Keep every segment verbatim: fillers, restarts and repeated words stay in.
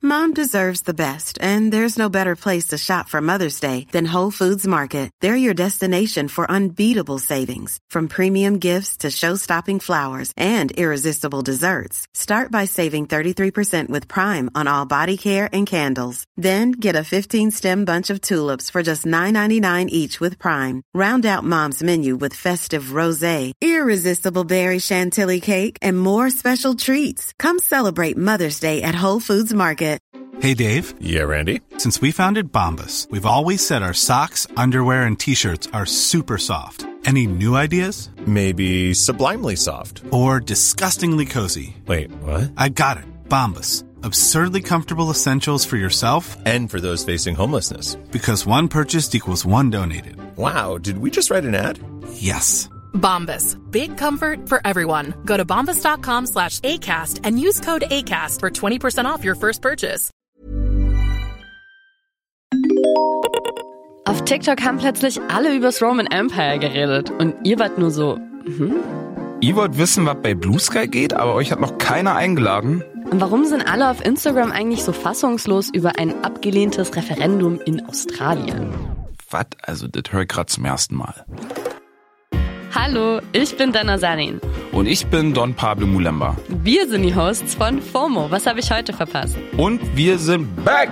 Mom deserves the best, and there's no better place to shop for Mother's Day than Whole Foods Market. They're your destination for unbeatable savings, from premium gifts to show-stopping flowers and irresistible desserts. Start by saving thirty-three percent with Prime on all body care and candles. Then get a fifteen-stem bunch of tulips for just nine ninety-nine each with Prime. Round out Mom's menu with festive rosé, irresistible berry chantilly cake, and more special treats. Come celebrate Mother's Day at Whole Foods Market. Hey, Dave. Yeah, Randy? Since we founded Bombas, we've always said our socks, underwear, and T-shirts are super soft. Any new ideas? Maybe sublimely soft. Or disgustingly cozy. Wait, what? I got it. Bombas. Absurdly comfortable essentials for yourself and for those facing homelessness. Because one purchased equals one donated. Wow, did we just write an ad? Yes. Bombas. Big comfort for everyone. Go to bombas.com slash ACAST and use code ACAST for twenty percent off your first purchase. Auf TikTok haben plötzlich alle übers Roman Empire geredet und ihr wart nur so, hm? Ihr wollt wissen, was bei Blue Sky geht, aber euch hat noch keiner eingeladen? Und warum sind alle auf Instagram eigentlich so fassungslos über ein abgelehntes Referendum in Australien? Was? Also, das höre ich gerade zum ersten Mal. Hallo, ich bin Dana Sarin. Und ich bin Don Pablo Mulemba. Wir sind die Hosts von FOMO. Was habe ich heute verpasst? Und wir sind back!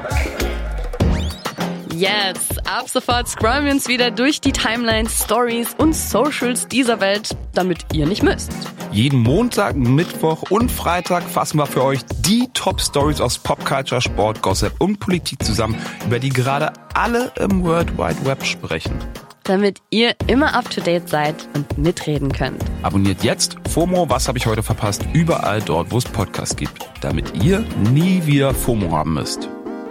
Jetzt, ab sofort scrollen wir uns wieder durch die Timelines, Stories und Socials dieser Welt, damit ihr nicht müsst. Jeden Montag, Mittwoch und Freitag fassen wir für euch die Top-Stories aus Popculture, Sport, Gossip und Politik zusammen, über die gerade alle im World Wide Web sprechen. Damit ihr immer up-to-date seid und mitreden könnt. Abonniert jetzt FOMO, was habe ich heute verpasst, überall dort, wo es Podcasts gibt, damit ihr nie wieder FOMO haben müsst.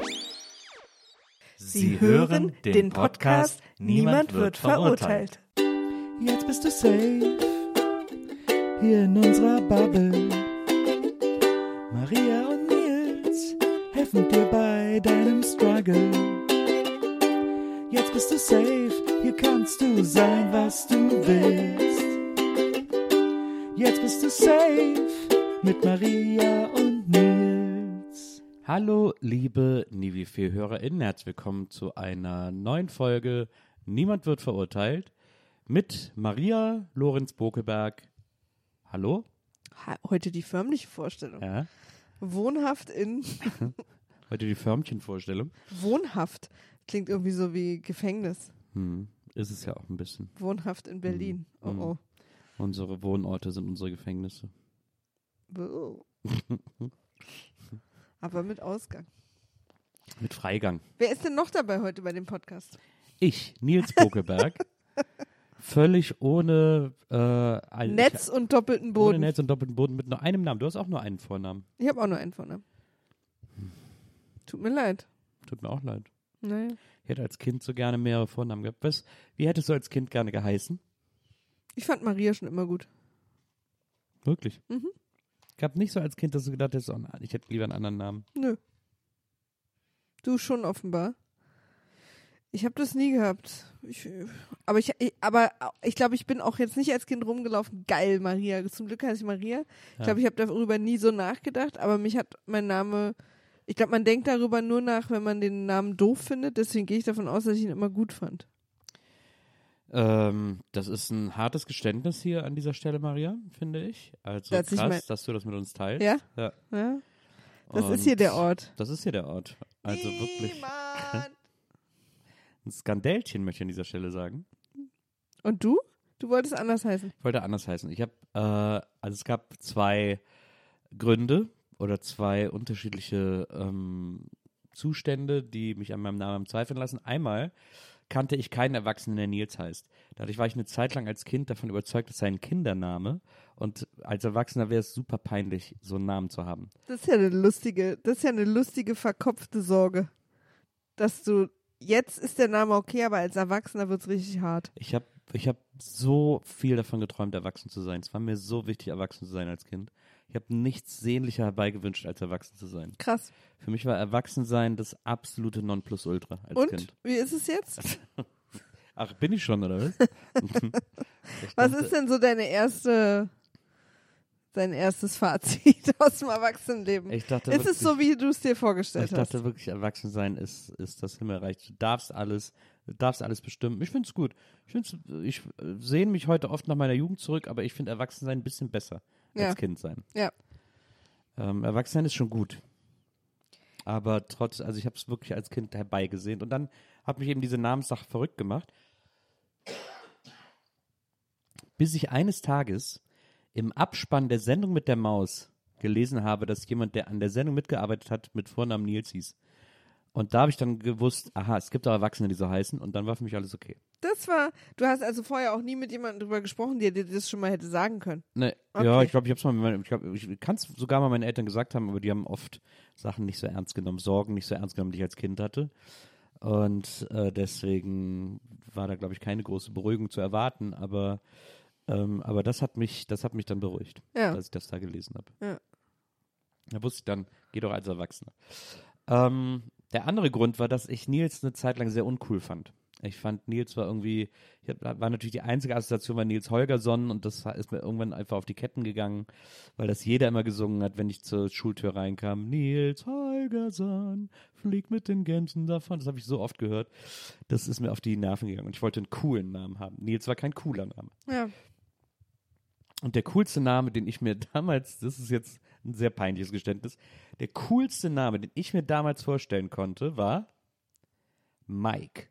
Sie hören den Podcast Niemand wird verurteilt. Jetzt bist du safe, hier in unserer Bubble. Maria und Nils helfen dir bei deinem Struggle. Jetzt bist du safe, hier kannst du sein, was du willst. Jetzt bist du safe mit Maria und Nils. Hallo, liebe Nivi-vier-HörerInnen, herzlich willkommen zu einer neuen Folge Niemand wird verurteilt mit Maria Lorenz-Bokelberg. Hallo? Ha- heute die förmliche Vorstellung. Ja. Wohnhaft in... Heute die Förmchenvorstellung. Wohnhaft. Klingt irgendwie so wie Gefängnis. Hm, ist es ja auch ein bisschen. Wohnhaft in Berlin. Hm. Oh oh. Unsere Wohnorte sind unsere Gefängnisse. Oh. Aber mit Ausgang. Mit Freigang. Wer ist denn noch dabei heute bei dem Podcast? Ich, Nils Bokelberg. Völlig ohne äh, ein, Netz ich, und doppelten Boden. Ohne Netz und doppelten Boden mit nur einem Namen. Du hast auch nur einen Vornamen. Ich habe auch nur einen Vornamen. Tut mir leid. Tut mir auch leid. Naja. Ich hätte als Kind so gerne mehrere Vornamen gehabt. Was, wie hättest du als Kind gerne geheißen? Ich fand Maria schon immer gut. Wirklich? Mhm. Gab nicht so als Kind, dass du gedacht hast, oh, ich hätte lieber einen anderen Namen. Nö. Du schon offenbar. Ich habe das nie gehabt. Ich, aber ich, ich, aber ich glaube, ich bin auch jetzt nicht als Kind rumgelaufen. Geil, Maria. Zum Glück heiße ich Maria. Ja. Ich glaube, ich habe darüber nie so nachgedacht, aber mich hat mein Name, ich glaube, man denkt darüber nur nach, wenn man den Namen doof findet. Deswegen gehe ich davon aus, dass ich ihn immer gut fand. Ähm, das ist ein hartes Geständnis hier an dieser Stelle, Maria, finde ich. Also das krass, mein... dass du das mit uns teilst. Ja? Ja. ja. Das Und ist hier der Ort. Das ist hier der Ort. Also Niemand. wirklich. Ein Skandälchen, möchte ich an dieser Stelle sagen. Und du? Du wolltest anders heißen? Ich wollte anders heißen. Ich habe, äh, also es gab zwei Gründe oder zwei unterschiedliche ähm, Zustände, die mich an meinem Namen zweifeln lassen. Einmal kannte ich keinen Erwachsenen, der Nils heißt. Dadurch war ich eine Zeit lang als Kind davon überzeugt, es sei ein Kindername. Und als Erwachsener wäre es super peinlich, so einen Namen zu haben. Das ist ja eine lustige, das ist ja eine lustige, verkopfte Sorge. Dass du, jetzt ist der Name okay, aber als Erwachsener wird es richtig hart. Ich habe ich hab so viel davon geträumt, erwachsen zu sein. Es war mir so wichtig, erwachsen zu sein als Kind. Ich habe nichts sehnlicher herbeigewünscht, als erwachsen zu sein. Krass. Für mich war Erwachsensein das absolute Nonplusultra als Und? Kind. Wie ist es jetzt? Ach, bin ich schon, oder was? Was ist denn so deine erste sein erstes Fazit aus dem Erwachsenenleben. Ich dachte ist wirklich, es so, wie du es dir vorgestellt ich dachte hast? wirklich, erwachsen sein ist, ist das Himmelreich. Du darfst alles, du darfst alles bestimmen. Ich finde es gut. Ich, find's, ich äh, sehne mich heute oft nach meiner Jugend zurück, aber ich finde Erwachsen sein ein bisschen besser Ja. als Kind sein. Ja. Ähm, Erwachsen sein ist schon gut. Aber trotz, also ich habe es wirklich als Kind herbeigesehnt. Und dann hat mich eben diese Namenssache verrückt gemacht. Bis ich eines Tages im Abspann der Sendung mit der Maus gelesen habe, dass jemand, der an der Sendung mitgearbeitet hat, mit Vornamen Nils hieß. Und da habe ich dann gewusst, aha, es gibt auch Erwachsene, die so heißen, und dann war für mich alles okay. Das war, du hast also vorher auch nie mit jemandem drüber gesprochen, der dir das schon mal hätte sagen können. Ne, Okay. Ja, ich glaube, ich habe es mal, mit meinen- ich, glaub, ich kann es sogar mal meinen Eltern gesagt haben, aber die haben oft Sachen nicht so ernst genommen, Sorgen nicht so ernst genommen, die ich als Kind hatte. Und äh, deswegen war da, glaube ich, keine große Beruhigung zu erwarten, aber Ähm, aber das hat mich, das hat mich dann beruhigt, Ja. dass ich das da gelesen habe. Ja. Da wusste ich dann, geht doch als Erwachsener. Ähm, der andere Grund war, dass ich Nils eine Zeit lang sehr uncool fand. Ich fand, Nils war irgendwie, ich hab, war natürlich die einzige Assoziation war Nils Holgersson, und das ist mir irgendwann einfach auf die Ketten gegangen, weil das jeder immer gesungen hat, wenn ich zur Schultür reinkam. Nils Holgersson, flieg mit den Gänsen davon. Das habe ich so oft gehört. Das ist mir auf die Nerven gegangen, und ich wollte einen coolen Namen haben. Nils war kein cooler Name. Ja. Und der coolste Name, den ich mir damals, das ist jetzt ein sehr peinliches Geständnis, der coolste Name, den ich mir damals vorstellen konnte, war Mike.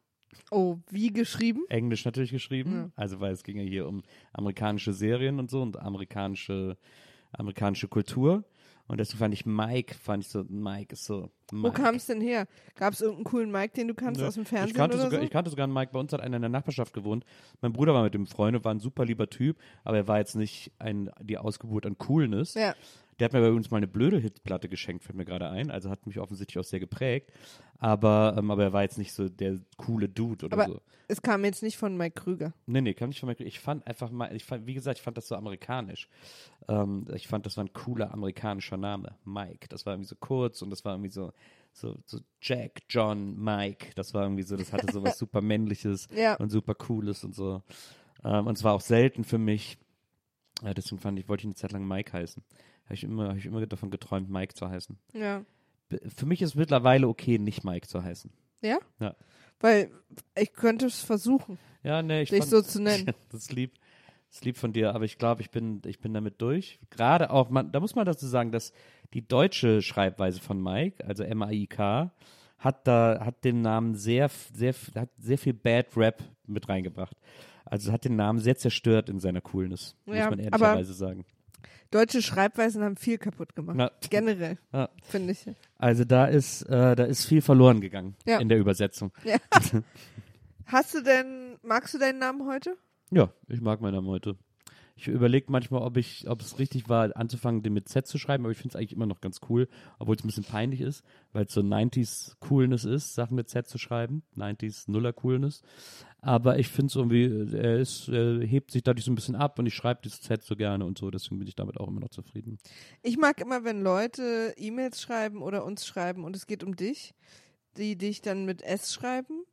Oh, wie geschrieben? Englisch natürlich geschrieben, Ja. also weil es ging ja hier um amerikanische Serien und so und amerikanische, amerikanische Kultur. Und deswegen fand ich Mike, fand ich so, Mike ist so, Mike. Wo kam es denn her? Gab es irgendeinen coolen Mike, den du kannst Ja. aus dem Fernsehen ich kannte oder sogar, so? Ich kannte sogar einen Mike, bei uns hat einer in der Nachbarschaft gewohnt. Mein Bruder war mit dem Freund, war ein super lieber Typ, aber er war jetzt nicht ein, die Ausgeburt an Coolness. Ja. Der hat mir bei uns mal eine blöde Hitplatte geschenkt, fällt mir gerade ein, also hat mich offensichtlich auch sehr geprägt, aber, ähm, aber er war jetzt nicht so der coole Dude oder Aber so. es kam jetzt nicht von Mike Krüger. Nee, nee, kann ich von mir, ich fand einfach mal, ich fand, wie gesagt, ich fand das so amerikanisch. Ähm, ich fand, das war ein cooler amerikanischer Name, Mike. Das war irgendwie so kurz und das war irgendwie so, so, so Jack, John, Mike. Das war irgendwie so, das hatte so was super Männliches Ja. und super Cooles und so. Ähm, und es war auch selten für mich. Ja, deswegen fand ich, wollte ich eine Zeit lang Mike heißen. Habe ich immer, habe ich immer davon geträumt, Mike zu heißen. Ja. B- Für mich ist es mittlerweile okay, nicht Mike zu heißen. Ja? Ja. Weil ich könnte es versuchen, Ja, nee, ich dich fand, so zu nennen. Das ist lieb. Das ist lieb von dir, aber ich glaube, ich bin, ich bin damit durch. Gerade auch, man, da muss man dazu sagen, dass die deutsche Schreibweise von Mike, also M A I K, hat da, hat den Namen sehr, sehr, hat sehr viel Bad Rap mit reingebracht. Also hat den Namen sehr zerstört in seiner Coolness, muss Ja, man aber- ehrlicherweise sagen. Deutsche Schreibweisen haben viel kaputt gemacht. Na, Generell, ja. finde ich. Also da ist, äh, da ist viel verloren gegangen Ja. in der Übersetzung. Ja. Hast du denn, magst du deinen Namen heute? Ja, ich mag meinen Namen heute. Ich überlege manchmal, ob ich, ob es richtig war, anzufangen, den mit Z zu schreiben, aber ich finde es eigentlich immer noch ganz cool, obwohl es ein bisschen peinlich ist, weil es so neunziger Coolness ist, Sachen mit Z zu schreiben, neunziger Nuller Coolness. Aber ich finde es irgendwie, er ist, er hebt sich dadurch so ein bisschen ab und ich schreibe das Z so gerne und so, deswegen bin ich damit auch immer noch zufrieden. Ich mag immer, wenn Leute E-Mails schreiben oder uns schreiben und es geht um dich, die dich dann mit S schreiben.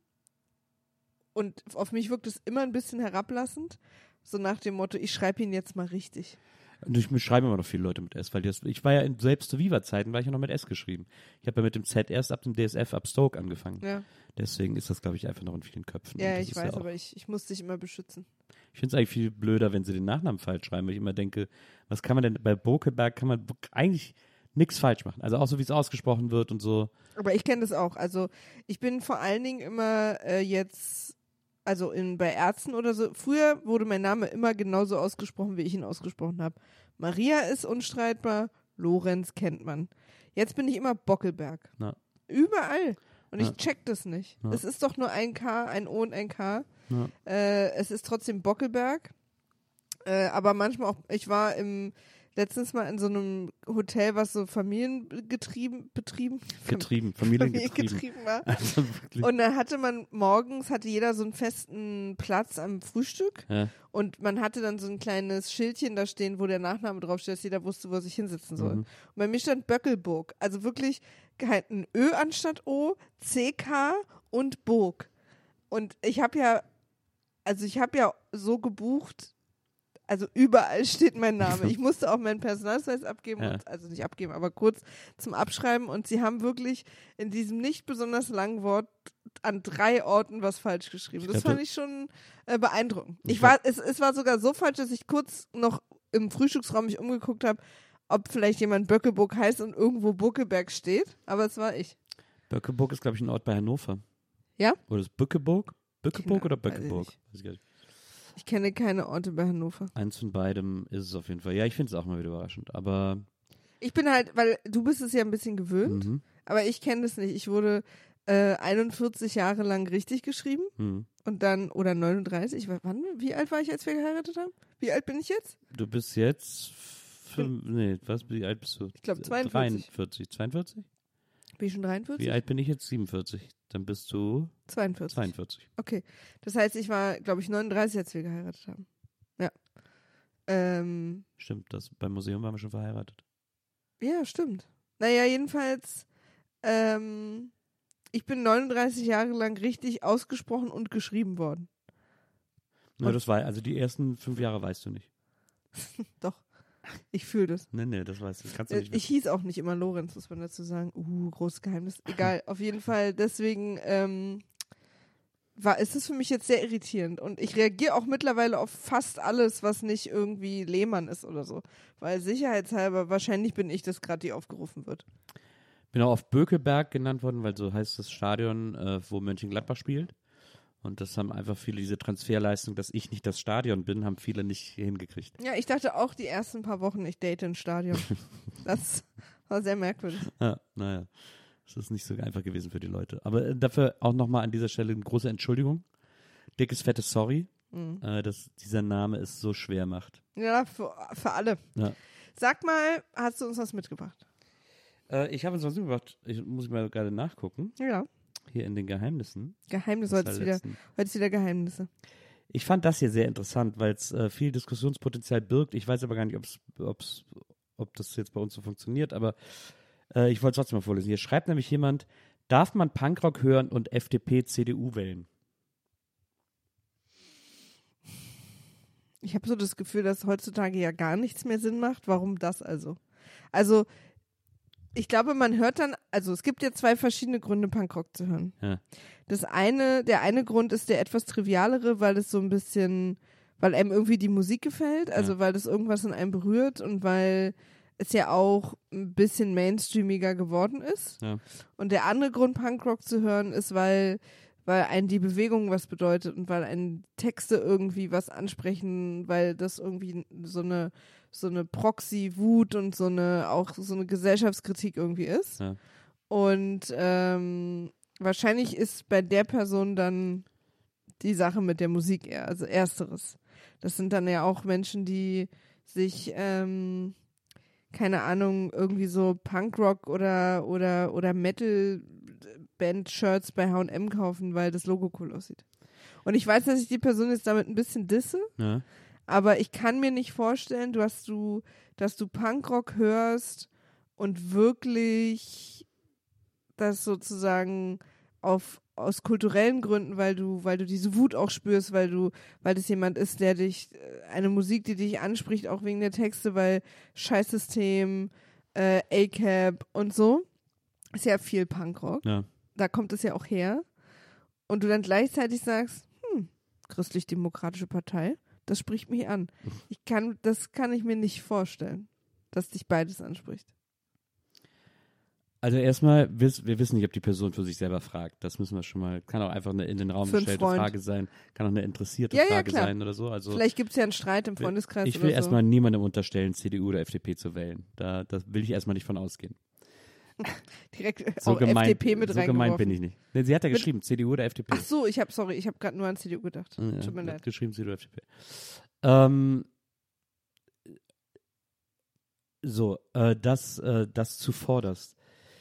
Und auf mich wirkt es immer ein bisschen herablassend. So nach dem Motto, ich schreibe ihn jetzt mal richtig. Und ich mir schreiben immer noch viele Leute mit S, weil das, ich war ja in, selbst zu Viva-Zeiten war ich ja noch mit S geschrieben. Ich habe ja mit dem Z erst ab dem D S F, ab Stoke angefangen. Ja, Deswegen ist das, glaube ich, einfach noch in vielen Köpfen. ja Und das ich ist weiß, ja auch, aber ich, ich muss dich immer beschützen. ich finde es eigentlich viel blöder, wenn sie den Nachnamen falsch schreiben, weil ich immer denke, was kann man denn, bei Bokeberg kann man eigentlich nichts falsch machen. Also auch so, wie es ausgesprochen wird und so. Aber ich kenne das auch. Also ich bin vor allen Dingen immer äh, jetzt, also in, bei Ärzten oder so, früher wurde mein Name immer genauso ausgesprochen, wie ich ihn ausgesprochen habe. Maria ist unstreitbar, Lorenz kennt man. Jetzt bin ich immer Bockelberg. Na. Überall. Und ich Ja. check das nicht. Ja. Es ist doch nur ein K, ein O und ein K. Ja. Äh, es ist trotzdem Bockelberg. Äh, aber manchmal auch, ich war im letztens mal in so einem Hotel, was so familiengetrieben, betrieben, Getrieben, familiengetrieben. familiengetrieben war. Also wirklich. Und da hatte man morgens, hatte jeder so einen festen Platz am Frühstück Ja. und man hatte dann so ein kleines Schildchen da stehen, wo der Nachname draufsteht, dass jeder wusste, wo er sich hinsetzen soll. Mhm. Und bei mir stand Böckelburg, also wirklich halt ein Ö anstatt O, C K und Burg. Und ich habe ja, also ich habe ja so gebucht, also überall steht mein Name. Ich musste auch meinen Personalausweis abgeben, Ja. und, also nicht abgeben, aber kurz zum Abschreiben. Und sie haben wirklich in diesem nicht besonders langen Wort an drei Orten was falsch geschrieben. Das Ich fand hatte- ich schon äh, beeindruckend. Ich Ich war, es, es war sogar so falsch, dass ich kurz noch im Frühstücksraum mich umgeguckt habe, ob vielleicht jemand Böckeburg heißt und irgendwo Buckeberg steht. Aber es war ich. Böckeburg ist, glaube ich, ein Ort bei Hannover. Ja? Oder ist Bückeburg? Bückeburg Keine oder Ahnung, weiß ich Böckeburg? nicht. Weiß ich gar nicht. Ich kenne keine Orte bei Hannover. Eins von beidem ist es auf jeden Fall. Ja, ich finde es auch mal wieder überraschend. Aber Ich bin halt, weil du bist es ja ein bisschen gewöhnt, mhm. aber ich kenne das nicht. Ich wurde äh, einundvierzig Jahre lang richtig geschrieben Mhm. und dann, oder neununddreißig, wa- wann, wie alt war ich, als wir geheiratet haben? Wie alt bin ich jetzt? Du bist jetzt. Fünf, nee, was? Wie alt bist du? Ich glaub, zweiundvierzig. dreiundvierzig. zweiundvierzig? Bin ich schon dreiundvierzig? Wie alt bin ich jetzt? siebenundvierzig. Dann bist du zweiundvierzig. zweiundvierzig. Okay. Das heißt, ich war, glaube ich, neununddreißig, als wir geheiratet haben. Ja. Ähm, Stimmt, das, beim Museum waren wir schon verheiratet. ja, stimmt. Naja, jedenfalls, ähm, ich bin neununddreißig Jahre lang richtig ausgesprochen und geschrieben worden. Ja, Und- das war, also die ersten fünf Jahre weißt du nicht. Doch. Ich fühle das. Nee, nee, das weißt du. Das kannst du Äh, nicht Ich hieß auch nicht immer Lorenz, muss man dazu sagen. Uh, großes Geheimnis. Egal, auf jeden Fall. Deswegen ähm, war, ist es für mich jetzt sehr irritierend. Und ich reagiere auch mittlerweile auf fast alles, was nicht irgendwie Lehmann ist oder so. Weil sicherheitshalber, wahrscheinlich bin ich das gerade, die aufgerufen wird. Bin auch auf Bökelberg genannt worden, weil so heißt das Stadion, äh, wo Mönchengladbach spielt. Und das haben einfach viele, diese Transferleistung, dass ich nicht das Stadion bin, haben viele nicht hingekriegt. Ja, ich dachte auch die ersten paar Wochen, ich date ein Stadion. Das war sehr merkwürdig. Ja, naja, das ist nicht so einfach gewesen für die Leute. Aber äh, dafür auch nochmal an dieser Stelle eine große Entschuldigung. Dickes, fettes Sorry, Mhm. äh, dass dieser Name es so schwer macht. Ja, für, für alle. Ja. Sag mal, hast du uns was mitgebracht? Äh, ich habe uns was mitgebracht, ich muss mal gerade nachgucken, Ja. hier in den Geheimnissen. Geheimnisse, des heute ist wieder, letzten. heute ist wieder Geheimnisse. Ich fand das hier sehr interessant, weil es äh, viel Diskussionspotenzial birgt. Ich weiß aber gar nicht, ob's, ob's, ob das jetzt bei uns so funktioniert, aber äh, ich wollte es trotzdem mal vorlesen. Hier schreibt nämlich jemand, darf man Punkrock hören und F D P, C D U wählen? Ich habe so das Gefühl, dass heutzutage ja gar nichts mehr Sinn macht. Warum das also? Also, ich glaube, man hört dann, also es gibt ja zwei verschiedene Gründe, Punkrock zu hören. Ja. Das eine, der eine Grund ist der etwas trivialere, weil es so ein bisschen, weil einem irgendwie die Musik gefällt, also Ja. weil das irgendwas in einem berührt und weil es ja auch ein bisschen mainstreamiger geworden ist. Ja. Und der andere Grund, Punkrock zu hören, ist, weil, weil einen die Bewegung was bedeutet und weil einen Texte irgendwie was ansprechen, weil das irgendwie so eine so eine Proxy-Wut und so eine auch so eine Gesellschaftskritik irgendwie ist. Ja. Und ähm, wahrscheinlich ist bei der Person dann die Sache mit der Musik eher, also ersteres. Das sind dann ja auch Menschen, die sich ähm, keine Ahnung, irgendwie so Punkrock oder oder oder Metal-Band-Shirts bei H und M kaufen, weil das Logo cool aussieht. Und ich weiß, dass ich die Person jetzt damit ein bisschen disse, Ja. aber ich kann mir nicht vorstellen, dass du, dass du Punkrock hörst und wirklich das sozusagen auf aus kulturellen Gründen, weil du, weil du diese Wut auch spürst, weil du, weil das jemand ist, der dich, eine Musik, die dich anspricht, auch wegen der Texte, weil Scheißsystem, äh, A C A B und so, ist ja viel Punkrock. Ja. Da kommt es ja auch her. Und du dann gleichzeitig sagst, hm, Christlich-Demokratische Partei, das spricht mich an. Ich kann, das kann ich mir nicht vorstellen, dass dich beides anspricht. Also erstmal, wir, wir wissen nicht, ob die Person für sich selber fragt. Das müssen wir schon mal, kann auch einfach eine in den Raum Für einen gestellte Freund. Frage sein, kann auch eine interessierte Ja, ja, Frage klar. sein oder so. Also Vielleicht gibt es ja einen Streit im Freundeskreis ich oder will so. erstmal niemandem unterstellen, C D U oder F D P zu wählen. Da, da will ich erstmal nicht von ausgehen. Direkt So auch gemein, F D P mit so reingeworfen. gemeint bin ich nicht. Nee, sie hat ja Mit- geschrieben, C D U oder F D P. Ach so, ich habe, sorry, ich habe gerade nur an C D U gedacht. Ja, Tut mir sie hat leid. geschrieben, C D U oder F D P. Ähm, so, äh, das, äh, das zuvorderst.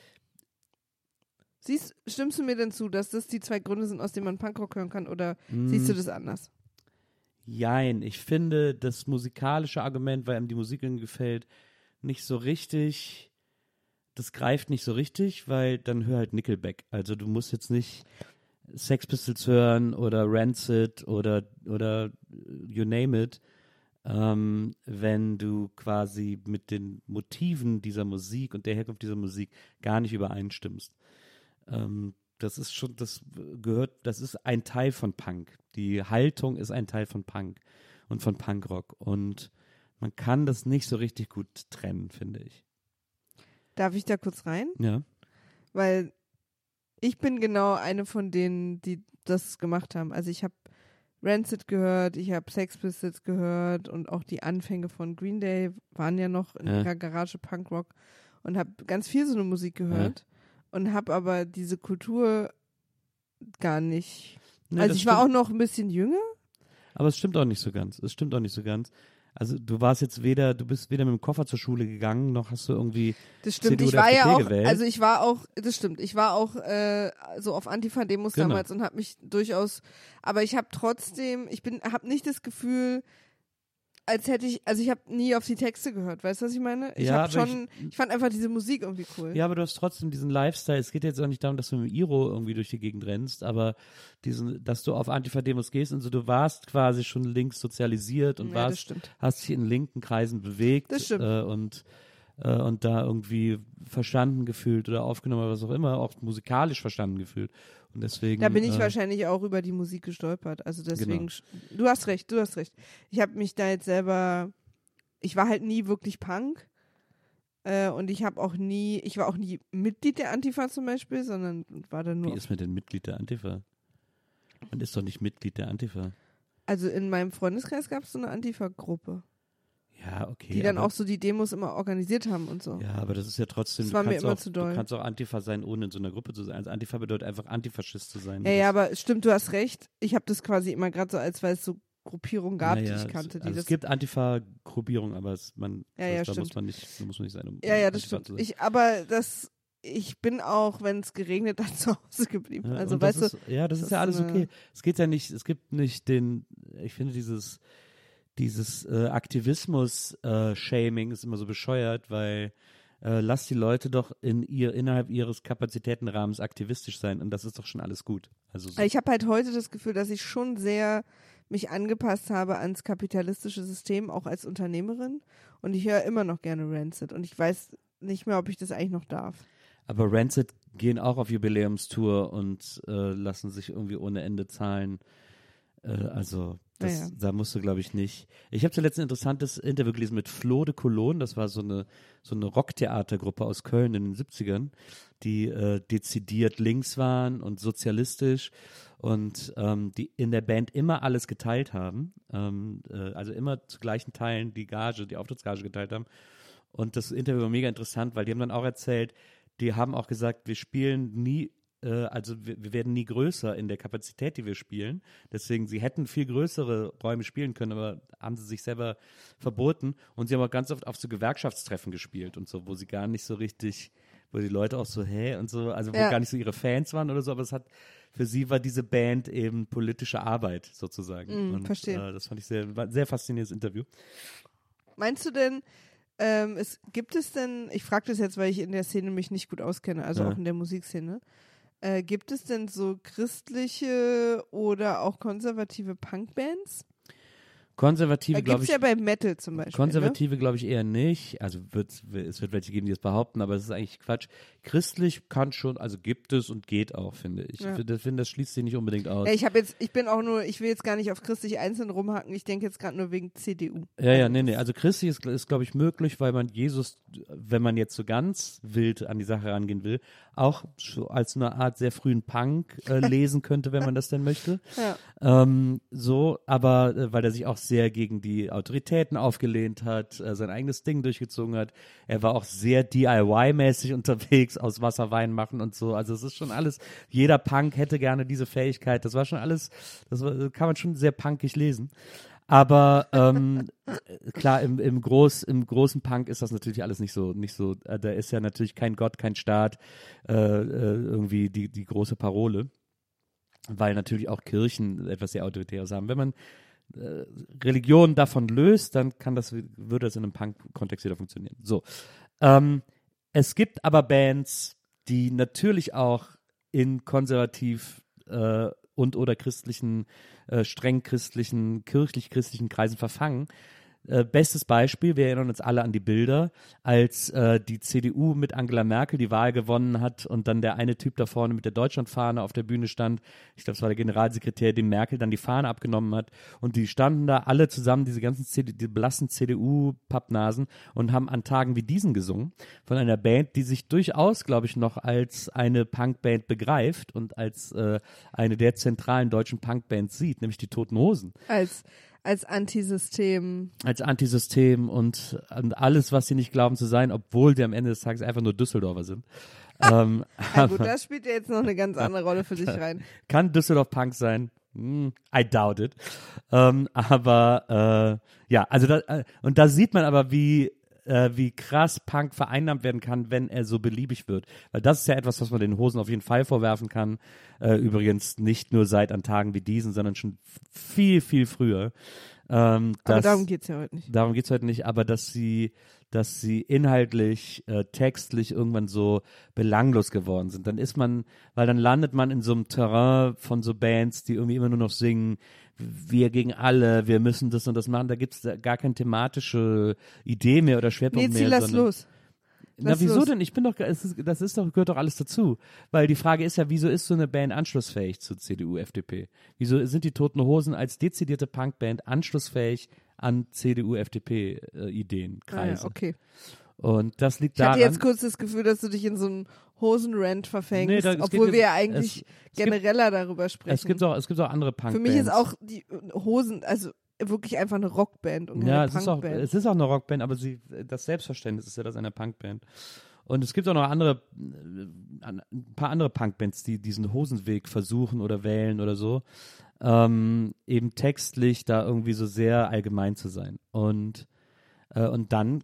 Siehst, stimmst du mir denn zu, dass das die zwei Gründe sind, aus denen man Punkrock hören kann, oder siehst du das anders? Jein, ich finde das musikalische Argument, weil einem die Musik irgendwie gefällt, nicht so richtig, das greift nicht so richtig, weil dann hör halt Nickelback. Also du musst jetzt nicht Sex Pistols hören oder Rancid oder, oder you name it. ähm, wenn du quasi mit den Motiven dieser Musik und der Herkunft dieser Musik gar nicht übereinstimmst. Ähm, das ist schon, das gehört, das ist ein Teil von Punk. Die Haltung ist ein Teil von Punk und von Punkrock. Und man kann das nicht so richtig gut trennen, finde ich. Darf ich da kurz rein? Ja. Weil ich bin genau eine von denen, die das gemacht haben. Also ich habe Rancid gehört, ich habe Sex Pistols gehört und auch die Anfänge von Green Day waren ja noch in Ja. ihrer Garage Punkrock und habe ganz viel so eine Musik gehört ja. und habe aber diese Kultur gar nicht. Nee, also das ich war stimmt. auch noch ein bisschen jünger. Aber es stimmt auch nicht so ganz. Es stimmt auch nicht so ganz. Also du warst jetzt weder, du bist weder mit dem Koffer zur Schule gegangen, noch hast du irgendwie Das stimmt, C D U ich oder war ja F D P auch, gewählt. also ich war auch, das stimmt, ich war auch äh, so auf Antifa-Demos Genau. damals und habe mich durchaus, aber ich habe trotzdem, ich bin, habe nicht das Gefühl, als hätte ich, also ich habe nie auf die Texte gehört, weißt du, was ich meine? Ich Ja, habe aber schon, ich, ich fand einfach diese Musik irgendwie cool. Ja, aber du hast trotzdem diesen Lifestyle. Es geht jetzt auch nicht darum, dass du mit dem Iro irgendwie durch die Gegend rennst, aber diesen, dass du auf Antifa-Demos gehst und so, du warst quasi schon links sozialisiert und Ja, warst, das stimmt. hast dich in linken Kreisen bewegt Das stimmt. äh, und äh, und da irgendwie verstanden gefühlt oder aufgenommen oder was auch immer, auch musikalisch verstanden gefühlt. Und deswegen. Da bin ich äh, wahrscheinlich auch über die Musik gestolpert. Also deswegen, Genau. du hast recht, du hast recht. Ich habe mich da jetzt selber, ich war halt nie wirklich Punk äh, und ich habe auch nie, ich war auch nie Mitglied der Antifa zum Beispiel, sondern war da nur. Wie ist man denn Mitglied der Antifa? Man ist doch nicht Mitglied der Antifa. Also in meinem Freundeskreis gab es so eine Antifa-Gruppe, Ja, okay. die dann aber, auch so die Demos immer organisiert haben und so. Ja, aber das ist ja trotzdem. Das du war mir kannst immer auch, zu doll. Du kannst auch Antifa sein, ohne in so einer Gruppe zu sein. Also Antifa bedeutet einfach Antifaschist zu sein. Ja, Das- ja, aber stimmt, du hast recht. Ich habe das quasi immer gerade so, als weil es so Gruppierungen gab, Naja, die ich es- kannte. Die also das es gibt Antifa-Gruppierungen, aber es, man, Ja, das, ja, da stimmt. muss man nicht, da muss man nicht sein, um Ja, ja, das Antifa stimmt. zu sein. Ich, aber das, ich bin auch, wenn es geregnet hat, zu Hause geblieben. Ja, Also und das weißt du, ist, ja, das, das ist ja ist alles so eine- okay. Es geht ja nicht, es gibt nicht den, ich finde dieses, dieses äh, Aktivismus-Shaming ist immer so bescheuert, weil äh, lass die Leute doch in ihr, innerhalb ihres Kapazitätenrahmens aktivistisch sein und das ist doch schon alles gut. Also so, ich habe halt heute das Gefühl, dass ich schon sehr mich angepasst habe ans kapitalistische System, auch als Unternehmerin. Und ich höre immer noch gerne Rancid. Und ich weiß nicht mehr, ob ich das eigentlich noch darf. aber Rancid gehen auch auf Jubiläumstour und äh, lassen sich irgendwie ohne Ende zahlen. Äh, also das, Naja. da musst du, glaube ich, nicht. Ich habe zuletzt ein interessantes Interview gelesen mit Flo de Cologne. Das war so eine, so eine Rocktheatergruppe aus Köln in den siebzigern, die äh, dezidiert links waren und sozialistisch und ähm, die in der Band immer alles geteilt haben. Ähm, äh, also immer zu gleichen Teilen die Gage, die Auftrittsgage geteilt haben. Und das Interview war mega interessant, weil die haben dann auch erzählt, die haben auch gesagt, wir spielen nie, äh, also wir, wir werden nie größer in der Kapazität, die wir spielen. Deswegen, sie hätten viel größere Räume spielen können, aber haben sie sich selber verboten. Und sie haben auch ganz oft auf so Gewerkschaftstreffen gespielt und so, wo sie gar nicht so richtig, wo die Leute auch so, hä, und so, also wo Ja. gar nicht so ihre Fans waren oder so, aber es hat, für sie war diese Band eben politische Arbeit sozusagen. Mm, und verstehe. Äh, das fand ich sehr, war ein sehr faszinierendes Interview. Meinst du denn, ähm, es, gibt es denn, ich frage das jetzt, weil ich in der Szene mich nicht gut auskenne, also Ja. auch in der Musikszene, äh, gibt es denn so christliche oder auch konservative Punkbands? Konservative, Äh, glaube Gibt es ich. ja bei Metal zum Beispiel. Konservative glaube ich eher nicht. Also wird, es wird welche geben, die das behaupten, aber es ist eigentlich Quatsch. Christlich kann schon, also gibt es und geht auch, finde ich. Ja. Ich finde, finde, das schließt sich nicht unbedingt aus. Ne? Ja, ich habe jetzt, ich bin auch nur, ich will jetzt gar nicht auf christlich einzeln rumhacken, ich denke jetzt gerade nur wegen C D U. Ja, ja, nee, nee. Also christlich ist, ist glaube ich, möglich, weil man Jesus, wenn man jetzt so ganz wild an die Sache rangehen will, auch so als eine Art sehr frühen Punk äh, lesen könnte, wenn man das denn möchte. Ja. Ähm, so, aber äh, weil er sich auch sehr gegen die Autoritäten aufgelehnt hat, äh, sein eigenes Ding durchgezogen hat. Er war auch sehr D I Y-mäßig unterwegs, aus Wasser Wein machen und so. Also es ist schon alles, jeder Punk hätte gerne diese Fähigkeit. Das war schon alles, das war, kann man schon sehr punkig lesen. Aber ähm, klar, im, im, Groß, im großen Punk ist das natürlich alles nicht so, nicht so, äh, da ist ja natürlich kein Gott, kein Staat, äh, äh, irgendwie die, die große Parole, weil natürlich auch Kirchen etwas sehr Autoritäres haben. Wenn man äh, Religion davon löst, dann kann das, würde das in einem Punk-Kontext wieder funktionieren. So, ähm, es gibt aber Bands, die natürlich auch in konservativ äh, und oder christlichen, äh, streng christlichen, kirchlich-christlichen Kreisen verfangen, Äh, bestes Beispiel, wir erinnern uns alle an die Bilder, als äh, die C D U mit Angela Merkel die Wahl gewonnen hat und dann der eine Typ da vorne mit der Deutschlandfahne auf der Bühne stand. Ich glaube, es war der Generalsekretär, dem Merkel dann die Fahne abgenommen hat. Und die standen da alle zusammen, diese ganzen C D U, die blassen C D U-Pappnasen und haben an Tagen wie diesen gesungen von einer Band, die sich durchaus, glaube ich, noch als eine Punkband begreift und als äh, eine der zentralen deutschen Punkbands sieht, nämlich die Toten Hosen. Als Als Antisystem. Als Antisystem und, und alles, was sie nicht glauben zu sein, obwohl die am Ende des Tages einfach nur Düsseldorfer sind. ähm, Ja gut, das spielt ja jetzt noch eine ganz andere Rolle für dich rein. Kann Düsseldorf Punk sein? Hm, I doubt it. Ähm, aber äh, ja, also da, äh, und da sieht man aber, wie äh, wie krass Punk vereinnahmt werden kann, wenn er so beliebig wird. Weil das ist ja etwas, was man den Hosen auf jeden Fall vorwerfen kann. Äh, übrigens nicht nur seit an Tagen wie diesen, sondern schon viel, viel früher. Ähm, aber dass, darum geht's ja heute nicht. Darum geht's heute nicht, aber dass sie, dass sie inhaltlich, äh, textlich irgendwann so belanglos geworden sind. Dann ist man, weil dann landet man in so einem Terrain von so Bands, die irgendwie immer nur noch singen, wir gegen alle, wir müssen das und das machen. Da gibt's gar keine thematische Idee mehr oder Schwerpunkt nee, mehr. lass los. Na, Lass wieso los. denn? Ich bin doch, es ist, das ist doch, gehört doch alles dazu. Weil die Frage ist ja, wieso ist so eine Band anschlussfähig zu C D U, F D P? Wieso sind die Toten Hosen als dezidierte Punkband anschlussfähig an C D U, F D P-Ideen, Ah, Kreise? ja, okay. Und das liegt Ich hatte daran. jetzt kurz das Gefühl, dass du dich in so einen Hosenrant verfängst, Nee, da- es obwohl geht wir ja jetzt- eigentlich es- es gibt- genereller darüber sprechen. Es gibt auch, es gibt auch andere Punkbands. Für mich ist auch die Hosen, also wirklich einfach eine Rockband und keine Ja, es ist, auch, Punkband. es ist auch eine Rockband, aber sie, das Selbstverständnis ist ja das einer Punkband. Und es gibt auch noch andere, äh, ein paar andere Punkbands, die diesen Hosenweg versuchen oder wählen oder so, ähm, eben textlich da irgendwie so sehr allgemein zu sein. Und, äh, und dann,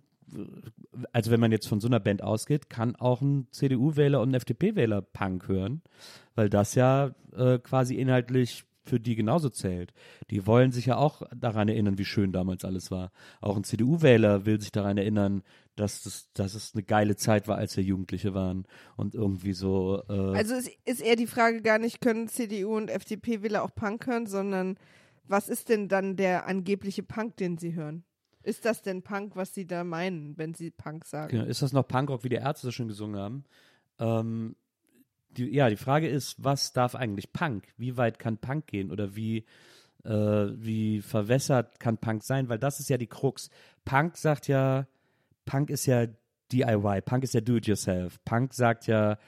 also wenn man jetzt von so einer Band ausgeht, kann auch ein C D U-Wähler und ein F D P-Wähler Punk hören, weil das ja äh, quasi inhaltlich für die genauso zählt. Die wollen sich ja auch daran erinnern, wie schön damals alles war. Auch ein C D U-Wähler will sich daran erinnern, dass, das, dass es eine geile Zeit war, als wir Jugendliche waren und irgendwie so. Äh, Also es ist eher die Frage gar nicht, können C D U und F D P-Wähler auch Punk hören, sondern was ist denn dann der angebliche Punk, den sie hören? Ist das denn Punk, was sie da meinen, wenn sie Punk sagen? Genau. Ist das noch Punkrock, wie die Ärzte so schön gesungen haben? Ähm, die, ja, die Frage ist, was darf eigentlich Punk? Wie weit kann Punk gehen oder wie, äh, wie verwässert kann Punk sein? Weil das ist ja die Krux. Punk sagt ja, Punk ist ja D I Y, Punk ist ja Do-it-yourself. Punk sagt ja,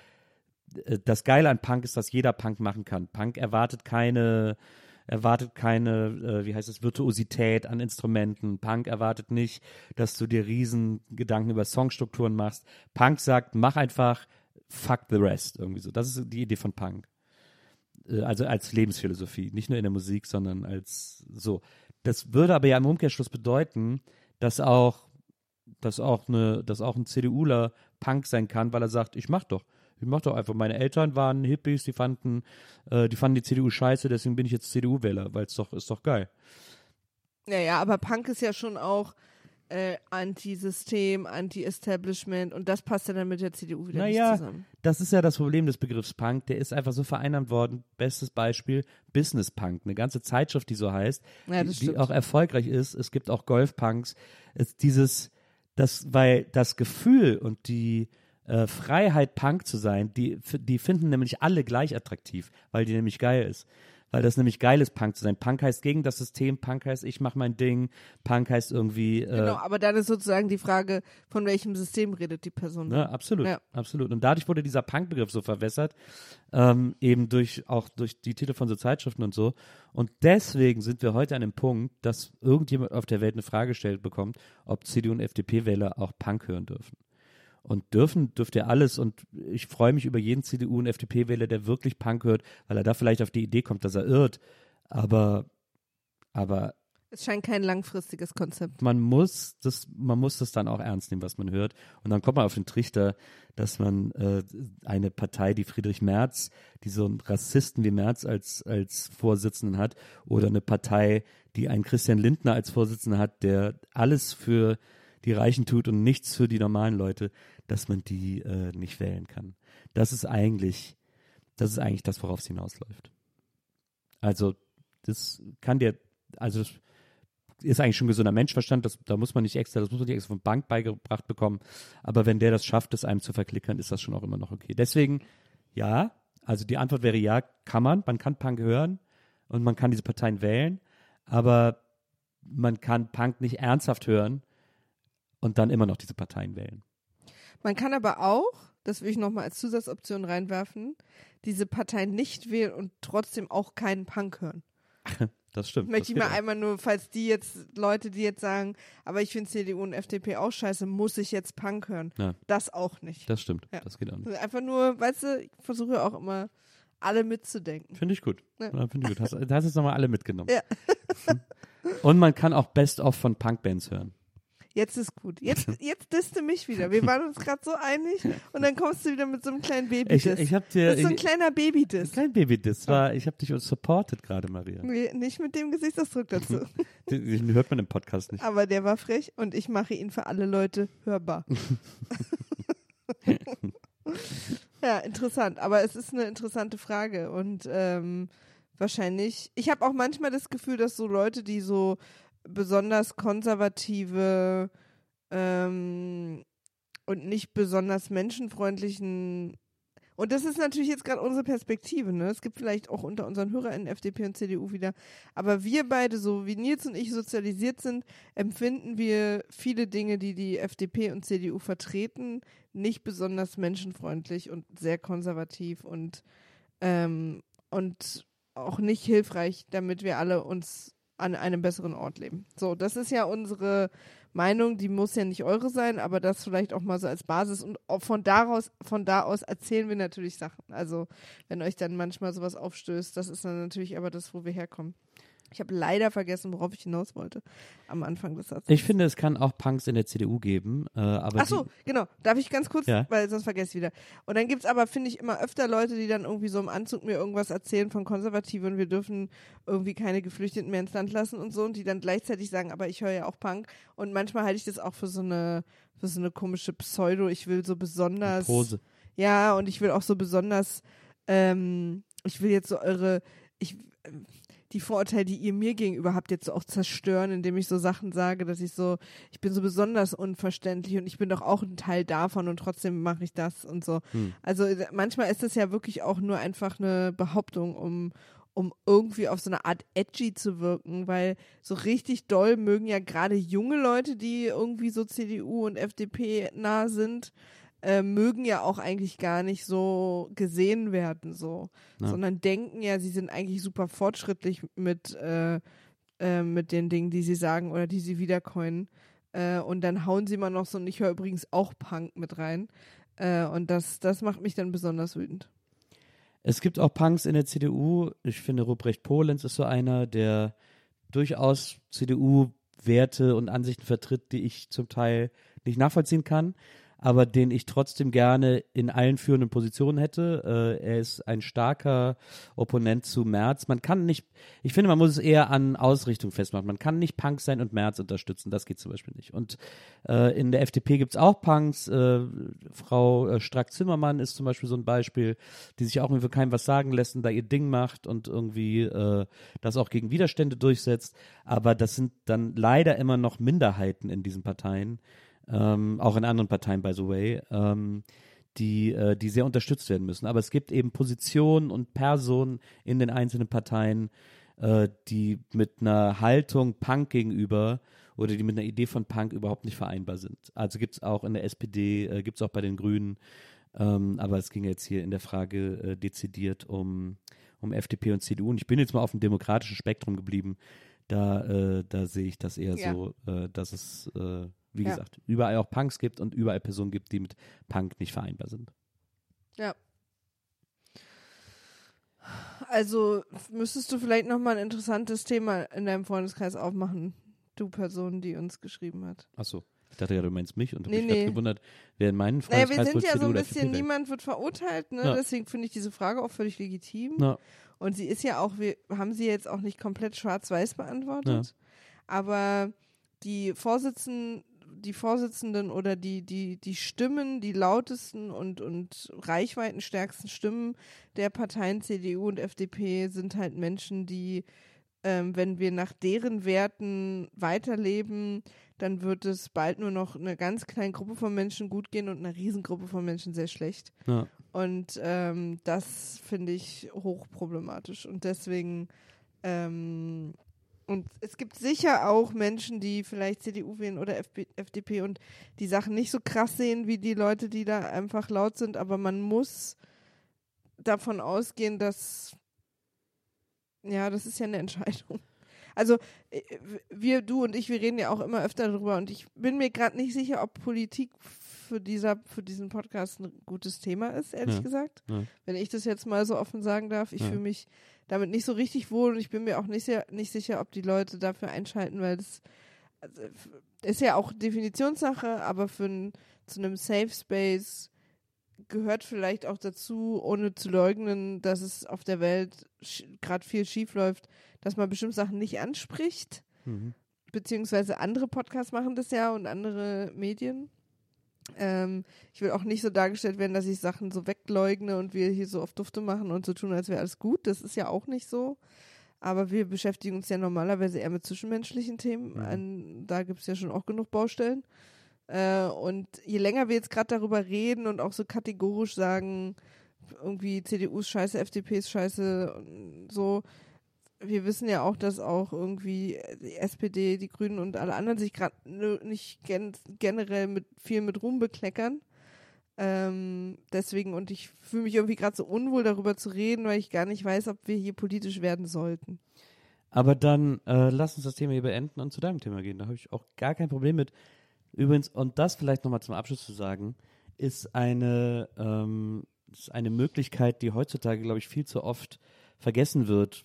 äh, das Geile an Punk ist, dass jeder Punk machen kann. Punk erwartet keine erwartet keine, äh, wie heißt es, Virtuosität an Instrumenten. Punk erwartet nicht, dass du dir riesen Gedanken über Songstrukturen machst. Punk sagt, mach einfach fuck the rest, irgendwie so. Das ist die Idee von Punk. Äh, also als Lebensphilosophie, nicht nur in der Musik, sondern als so. Das würde aber ja im Umkehrschluss bedeuten, dass auch, dass auch eine, dass auch ein CDUler Punk sein kann, weil er sagt, ich mach doch. Ich mach doch einfach. Meine Eltern waren Hippies, die fanden, äh, die fanden die C D U scheiße, deswegen bin ich jetzt C D U-Wähler, weil es doch, ist doch geil. Naja, aber Punk ist ja schon auch äh, Anti-System, Anti-Establishment und das passt ja dann mit der C D U wieder Naja, nicht zusammen. das ist ja das Problem des Begriffs Punk, der ist einfach so vereinnahmt worden. Bestes Beispiel, Business Punk, eine ganze Zeitschrift, die so heißt, Ja, das die, die stimmt. auch erfolgreich ist. Es gibt auch Golf-Punks. Es, dieses, das, weil das Gefühl und die äh, Freiheit, Punk zu sein, die, die finden nämlich alle gleich attraktiv, weil die nämlich geil ist. Weil das nämlich geil ist, Punk zu sein. Punk heißt gegen das System, Punk heißt ich mach mein Ding, Punk heißt irgendwie äh, Genau, aber dann ist sozusagen die Frage, von welchem System redet die Person. Ne, absolut, Ja. absolut. Und dadurch wurde dieser Punk-Begriff so verwässert, ähm, eben durch auch durch die Titel von so Zeitschriften und so. Und deswegen sind wir heute an dem Punkt, dass irgendjemand auf der Welt eine Frage gestellt bekommt, ob C D U und F D P-Wähler auch Punk hören dürfen. Und dürfen, dürft ihr alles. Und ich freue mich über jeden C D U und F D P-Wähler, der wirklich Punk hört, weil er da vielleicht auf die Idee kommt, dass er irrt. Aber, aber Es scheint kein langfristiges Konzept. man muss das, man muss das dann auch ernst nehmen, was man hört. Und dann kommt man auf den Trichter, dass man äh, eine Partei, die Friedrich Merz, die so einen Rassisten wie Merz als, als Vorsitzenden hat, oder eine Partei, die einen Christian Lindner als Vorsitzenden hat, der alles für die Reichen tut und nichts für die normalen Leute, dass man die äh, nicht wählen kann. Das ist eigentlich, das ist eigentlich das, worauf es hinausläuft. Also, das kann dir, also das ist eigentlich schon gesunder Menschverstand, das, da muss man nicht extra, das muss man nicht extra von Bank beigebracht bekommen, aber wenn der das schafft, es einem zu verklickern, ist das schon auch immer noch okay. Deswegen, ja, also die Antwort wäre ja, kann man, man kann Punk hören und man kann diese Parteien wählen, aber man kann Punk nicht ernsthaft hören und dann immer noch diese Parteien wählen. Man kann aber auch, das will ich nochmal als Zusatzoption reinwerfen, diese Parteien nicht wählen und trotzdem auch keinen Punk hören. Das stimmt. Möchte das ich mal geht auch. einmal nur, falls die jetzt, Leute, die jetzt sagen, aber ich finde C D U und F D P auch scheiße, muss ich jetzt Punk hören. Ja. Das auch nicht. Das stimmt, Ja. das geht auch nicht. Also einfach nur, weißt du, ich versuche auch immer, alle mitzudenken. Finde ich gut. Ja. Ja, finde ich gut. Hast, da hast jetzt nochmal alle mitgenommen. Ja. Und man kann auch Best-of von Punkbands hören. Jetzt ist gut. Jetzt, jetzt disst du mich wieder. Wir waren uns gerade so einig und dann kommst du wieder mit so einem kleinen Baby-Diss. Ich, ich hab dir, das ist so ein ich, kleiner Baby-Diss. Kein Baby-Diss, war, ich habe dich supported gerade, Maria. Nee, nicht mit dem Gesichtsausdruck dazu. Den, den hört man im Podcast nicht. Aber der war frech und ich mache ihn für alle Leute hörbar. Ja, interessant. Aber es ist eine interessante Frage und ähm, wahrscheinlich, ich habe auch manchmal das Gefühl, dass so Leute, die so besonders konservative ähm, und nicht besonders menschenfreundlichen, und das ist natürlich jetzt gerade unsere Perspektive, ne? Es gibt vielleicht auch unter unseren HörerInnen F D P und C D U wieder, aber wir beide, so wie Nils und ich sozialisiert sind, empfinden wir viele Dinge, die die F D P und C D U vertreten, nicht besonders menschenfreundlich und sehr konservativ und ähm, und auch nicht hilfreich, damit wir alle uns an einem besseren Ort leben. So, das ist ja unsere Meinung, die muss ja nicht eure sein, aber das vielleicht auch mal so als Basis und auch von daraus, von da aus erzählen wir natürlich Sachen. Also, wenn euch dann manchmal sowas aufstößt, das ist dann natürlich aber das, wo wir herkommen. Ich habe leider vergessen, worauf ich hinaus wollte am Anfang des Satzes. Ich finde, es kann auch Punks in der C D U geben. Äh, aber Ach so, die, genau. Darf ich ganz kurz, Ja. weil sonst vergesse ich wieder. Und dann gibt's aber, finde ich, immer öfter Leute, die dann irgendwie so im Anzug mir irgendwas erzählen von Konservativen und wir dürfen irgendwie keine Geflüchteten mehr ins Land lassen und so und die dann gleichzeitig sagen, aber ich höre ja auch Punk. Und manchmal halte ich das auch für so eine, für so eine komische Pseudo. Ich will so besonders. Pose. Ja, und ich will auch so besonders, ähm, ich will jetzt so eure, ich, ähm, die Vorurteile, die ihr mir gegenüber habt, jetzt so auch zerstören, indem ich so Sachen sage, dass ich so, ich bin so besonders unverständlich und ich bin doch auch ein Teil davon und trotzdem mache ich das und so. Hm. Also manchmal ist das ja wirklich auch nur einfach eine Behauptung, um um irgendwie auf so eine Art edgy zu wirken, weil so richtig doll mögen ja gerade junge Leute, die irgendwie so C D U und F D P nah sind, Äh, mögen ja auch eigentlich gar nicht so gesehen werden, so, Ja. sondern denken ja, sie sind eigentlich super fortschrittlich mit, äh, äh, mit den Dingen, die sie sagen oder die sie wiedercoinen. Äh, und dann hauen sie mal noch so, und ich höre übrigens auch Punk mit rein. Äh, und das, das macht mich dann besonders wütend. Es gibt auch Punks in der C D U. Ich finde, Ruprecht Polenz ist so einer, der durchaus C D U-Werte und Ansichten vertritt, die ich zum Teil nicht nachvollziehen kann, aber den ich trotzdem gerne in allen führenden Positionen hätte. Äh, er ist ein starker Opponent zu Merz. Man kann nicht, ich finde, man muss es eher an Ausrichtung festmachen. Man kann nicht Punk sein und Merz unterstützen. Das geht zum Beispiel nicht. Und äh, in der F D P gibt es auch Punks. Äh, Frau äh, Strack-Zimmermann ist zum Beispiel so ein Beispiel, die sich auch irgendwie für keinem was sagen lässt und da ihr Ding macht und irgendwie äh, das auch gegen Widerstände durchsetzt. Aber das sind dann leider immer noch Minderheiten in diesen Parteien. Ähm, auch in anderen Parteien, by the way, ähm, die, äh, die sehr unterstützt werden müssen. Aber es gibt eben Positionen und Personen in den einzelnen Parteien, äh, die mit einer Haltung Punk gegenüber oder die mit einer Idee von Punk überhaupt nicht vereinbar sind. Also gibt es auch in der S P D, äh, gibt es auch bei den Grünen, ähm, aber es ging jetzt hier in der Frage äh, dezidiert um, um F D P und C D U. Und ich bin jetzt mal auf dem demokratischen Spektrum geblieben. Da, äh, da sehe ich das eher Ja. so, äh, dass es äh, wie Ja. gesagt, überall auch Punks gibt und überall Personen gibt, die mit Punk nicht vereinbar sind. Ja. Also müsstest du vielleicht nochmal ein interessantes Thema in deinem Freundeskreis aufmachen, du Person, die uns geschrieben hat. Achso, ich dachte ja, du meinst mich und habe Nee, mich gerade nee. gewundert, wer in meinen Naja, Freundeskreis wir sind ja C D U so ein oder F D P bisschen, wählt. niemand wird verurteilt, ne? Ja. Deswegen finde ich diese Frage auch völlig legitim. Ja. Und sie ist ja auch, wir haben sie jetzt auch nicht komplett schwarz-weiß beantwortet, aber die Vorsitzenden, die Vorsitzenden oder die, die, die Stimmen, die lautesten und, und reichweitenstärksten Stimmen der Parteien C D U und F D P sind halt Menschen, die ähm, wenn wir nach deren Werten weiterleben, dann wird es bald nur noch einer ganz kleinen Gruppe von Menschen gut gehen und einer Riesengruppe von Menschen sehr schlecht. Ja. Und ähm, das finde ich hochproblematisch. Und deswegen, ähm, und es gibt sicher auch Menschen, die vielleicht C D U wählen oder F D P und die Sachen nicht so krass sehen wie die Leute, die da einfach laut sind, aber man muss davon ausgehen, dass, ja, das ist ja eine Entscheidung. Also wir, du und ich, wir reden ja auch immer öfter darüber und ich bin mir gerade nicht sicher, ob Politik für, dieser, für diesen Podcast ein gutes Thema ist, ehrlich ja. gesagt. Ja. Wenn ich das jetzt mal so offen sagen darf, ich ja. fühle mich damit nicht so richtig wohl und ich bin mir auch nicht, sehr, nicht sicher, ob die Leute dafür einschalten, weil das also, ist ja auch Definitionssache, aber für ein, zu einem Safe Space gehört vielleicht auch dazu, ohne zu leugnen, dass es auf der Welt sch- gerade viel schief läuft, dass man bestimmte Sachen nicht anspricht, Mhm. beziehungsweise andere Podcasts machen das ja und andere Medien. Ähm, ich will auch nicht so dargestellt werden, dass ich Sachen so wegleugne und wir hier so auf Dufte machen und so tun, als wäre alles gut. Das ist ja auch nicht so. Aber wir beschäftigen uns ja normalerweise eher mit zwischenmenschlichen Themen. Mhm. An, da gibt es ja schon auch genug Baustellen. Äh, und je länger wir jetzt gerade darüber reden und auch so kategorisch sagen, irgendwie C D U ist scheiße, F D P ist scheiße, und so, wir wissen ja auch, dass auch irgendwie die S P D, die Grünen und alle anderen sich gerade nicht gen- generell mit viel mit Ruhm bekleckern. Ähm, deswegen, und ich fühle mich irgendwie gerade so unwohl, darüber zu reden, weil ich gar nicht weiß, ob wir hier politisch werden sollten. Aber dann äh, lass uns das Thema hier beenden und zu deinem Thema gehen. Da habe ich auch gar kein Problem mit. Übrigens, und das vielleicht nochmal zum Abschluss zu sagen, ist eine, ähm, ist eine Möglichkeit, die heutzutage, glaube ich, viel zu oft vergessen wird,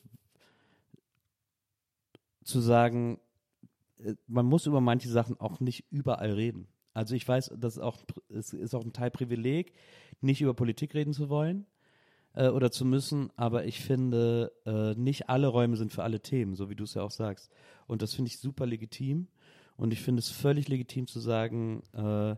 zu sagen, äh, man muss über manche Sachen auch nicht überall reden. Also ich weiß, das ist auch, es ist auch ein Teil Privileg, nicht über Politik reden zu wollen äh, oder zu müssen, aber ich finde, äh, nicht alle Räume sind für alle Themen, so wie du es ja auch sagst. Und das finde ich super legitim. Und ich finde es völlig legitim zu sagen, äh,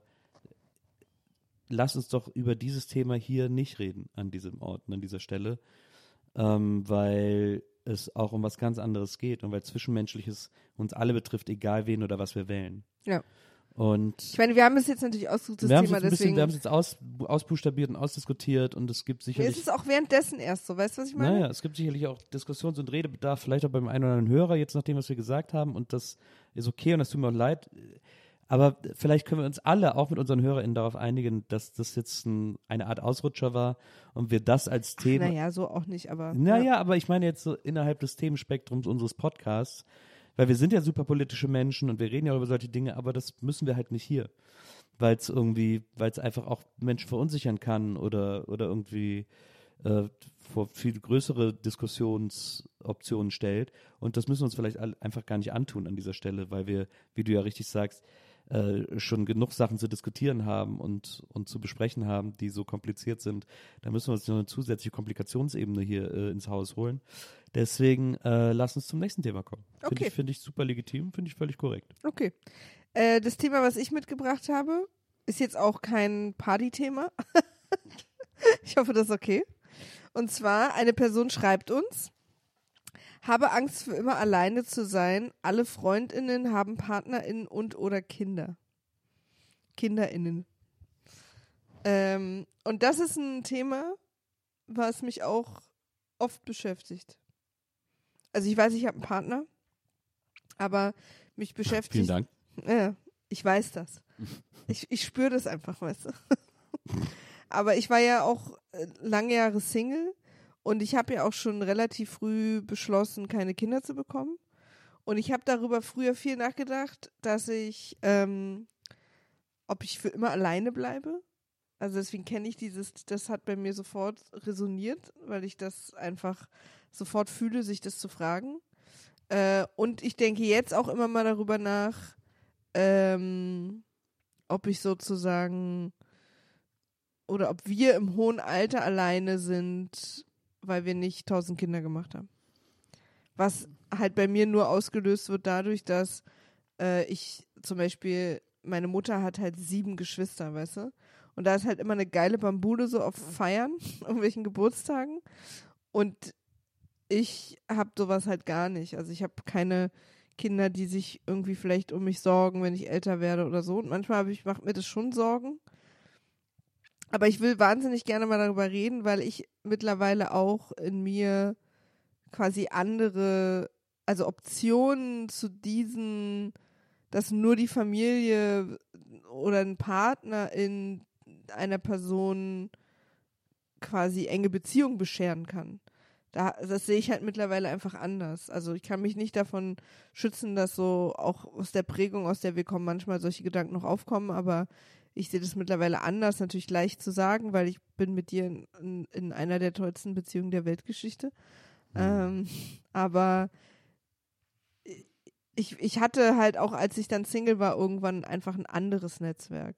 lass uns doch über dieses Thema hier nicht reden an diesem Ort und an dieser Stelle, ähm, weil es auch um was ganz anderes geht und weil Zwischenmenschliches uns alle betrifft, egal wen oder was wir wählen. Ja. Und ich meine, wir haben es jetzt natürlich ausgesucht, das wir Thema, ein bisschen, deswegen. wir haben es jetzt aus, ausbuchstabiert und ausdiskutiert und es gibt sicherlich. Mir ist es auch währenddessen erst so, weißt du, was ich meine? Naja, es gibt sicherlich auch Diskussions- und Redebedarf, vielleicht auch beim einen oder anderen Hörer, jetzt nach dem, was wir gesagt haben, und das ist okay und das tut mir auch leid. Aber vielleicht können wir uns alle, auch mit unseren HörerInnen, darauf einigen, dass das jetzt ein, eine Art Ausrutscher war und wir das als Thema. Naja, so auch nicht, aber. Naja, ja. aber ich meine jetzt so innerhalb des Themenspektrums unseres Podcasts, weil wir sind ja super politische Menschen und wir reden ja über solche Dinge, aber das müssen wir halt nicht hier, weil es irgendwie, weil es einfach auch Menschen verunsichern kann oder, oder irgendwie äh, vor viel größere Diskussionsoptionen stellt. Und das müssen wir uns vielleicht all, einfach gar nicht antun an dieser Stelle, weil wir, wie du ja richtig sagst, äh, schon genug Sachen zu diskutieren haben und, und zu besprechen haben, die so kompliziert sind. Da müssen wir uns noch eine zusätzliche Komplikationsebene hier äh, ins Haus holen. Deswegen äh, lass uns zum nächsten Thema kommen. Finde Okay. ich, find ich super legitim, finde ich völlig korrekt. Okay. Äh, das Thema, was ich mitgebracht habe, ist jetzt auch kein Partythema. Ich hoffe, das ist okay. Und zwar, eine Person schreibt uns, habe Angst, für immer alleine zu sein. Alle FreundInnen haben PartnerInnen und oder Kinder. KinderInnen. Ähm, und das ist ein Thema, was mich auch oft beschäftigt. Also ich weiß, ich habe einen Partner, aber mich beschäftigt... Vielen Dank. Ja, ich weiß das. Ich, ich spüre das einfach, weißt du. Aber ich war ja auch äh, lange Jahre Single und ich habe ja auch schon relativ früh beschlossen, keine Kinder zu bekommen. Und ich habe darüber früher viel nachgedacht, dass ich, ähm, ob ich für immer alleine bleibe. Also deswegen kenne ich dieses, das hat bei mir sofort resoniert, weil ich das einfach sofort fühle, sich das zu fragen. Äh, und ich denke jetzt auch immer mal darüber nach, ähm, ob ich sozusagen oder ob wir im hohen Alter alleine sind, weil wir nicht tausend Kinder gemacht haben. Was halt bei mir nur ausgelöst wird dadurch, dass äh, ich zum Beispiel, meine Mutter hat halt sieben Geschwister, weißt du? Und da ist halt immer eine geile Bambude so auf Feiern, irgendwelchen Geburtstagen. Und ich habe sowas halt gar nicht. Also ich habe keine Kinder, die sich irgendwie vielleicht um mich sorgen, wenn ich älter werde oder so. Und manchmal habe ich, macht mir das schon Sorgen. Aber ich will wahnsinnig gerne mal darüber reden, weil ich mittlerweile auch in mir quasi andere, also Optionen zu diesen, dass nur die Familie oder ein Partner in einer Person quasi enge Beziehung bescheren kann. Da, das sehe ich halt mittlerweile einfach anders. Also ich kann mich nicht davon schützen, dass so auch aus der Prägung, aus der wir kommen, manchmal solche Gedanken noch aufkommen, aber ich sehe das mittlerweile anders, natürlich leicht zu sagen, weil ich bin mit dir in, in, in einer der tollsten Beziehungen der Weltgeschichte. Mhm. Ähm, aber ich, ich hatte halt auch, als ich dann Single war, irgendwann einfach ein anderes Netzwerk.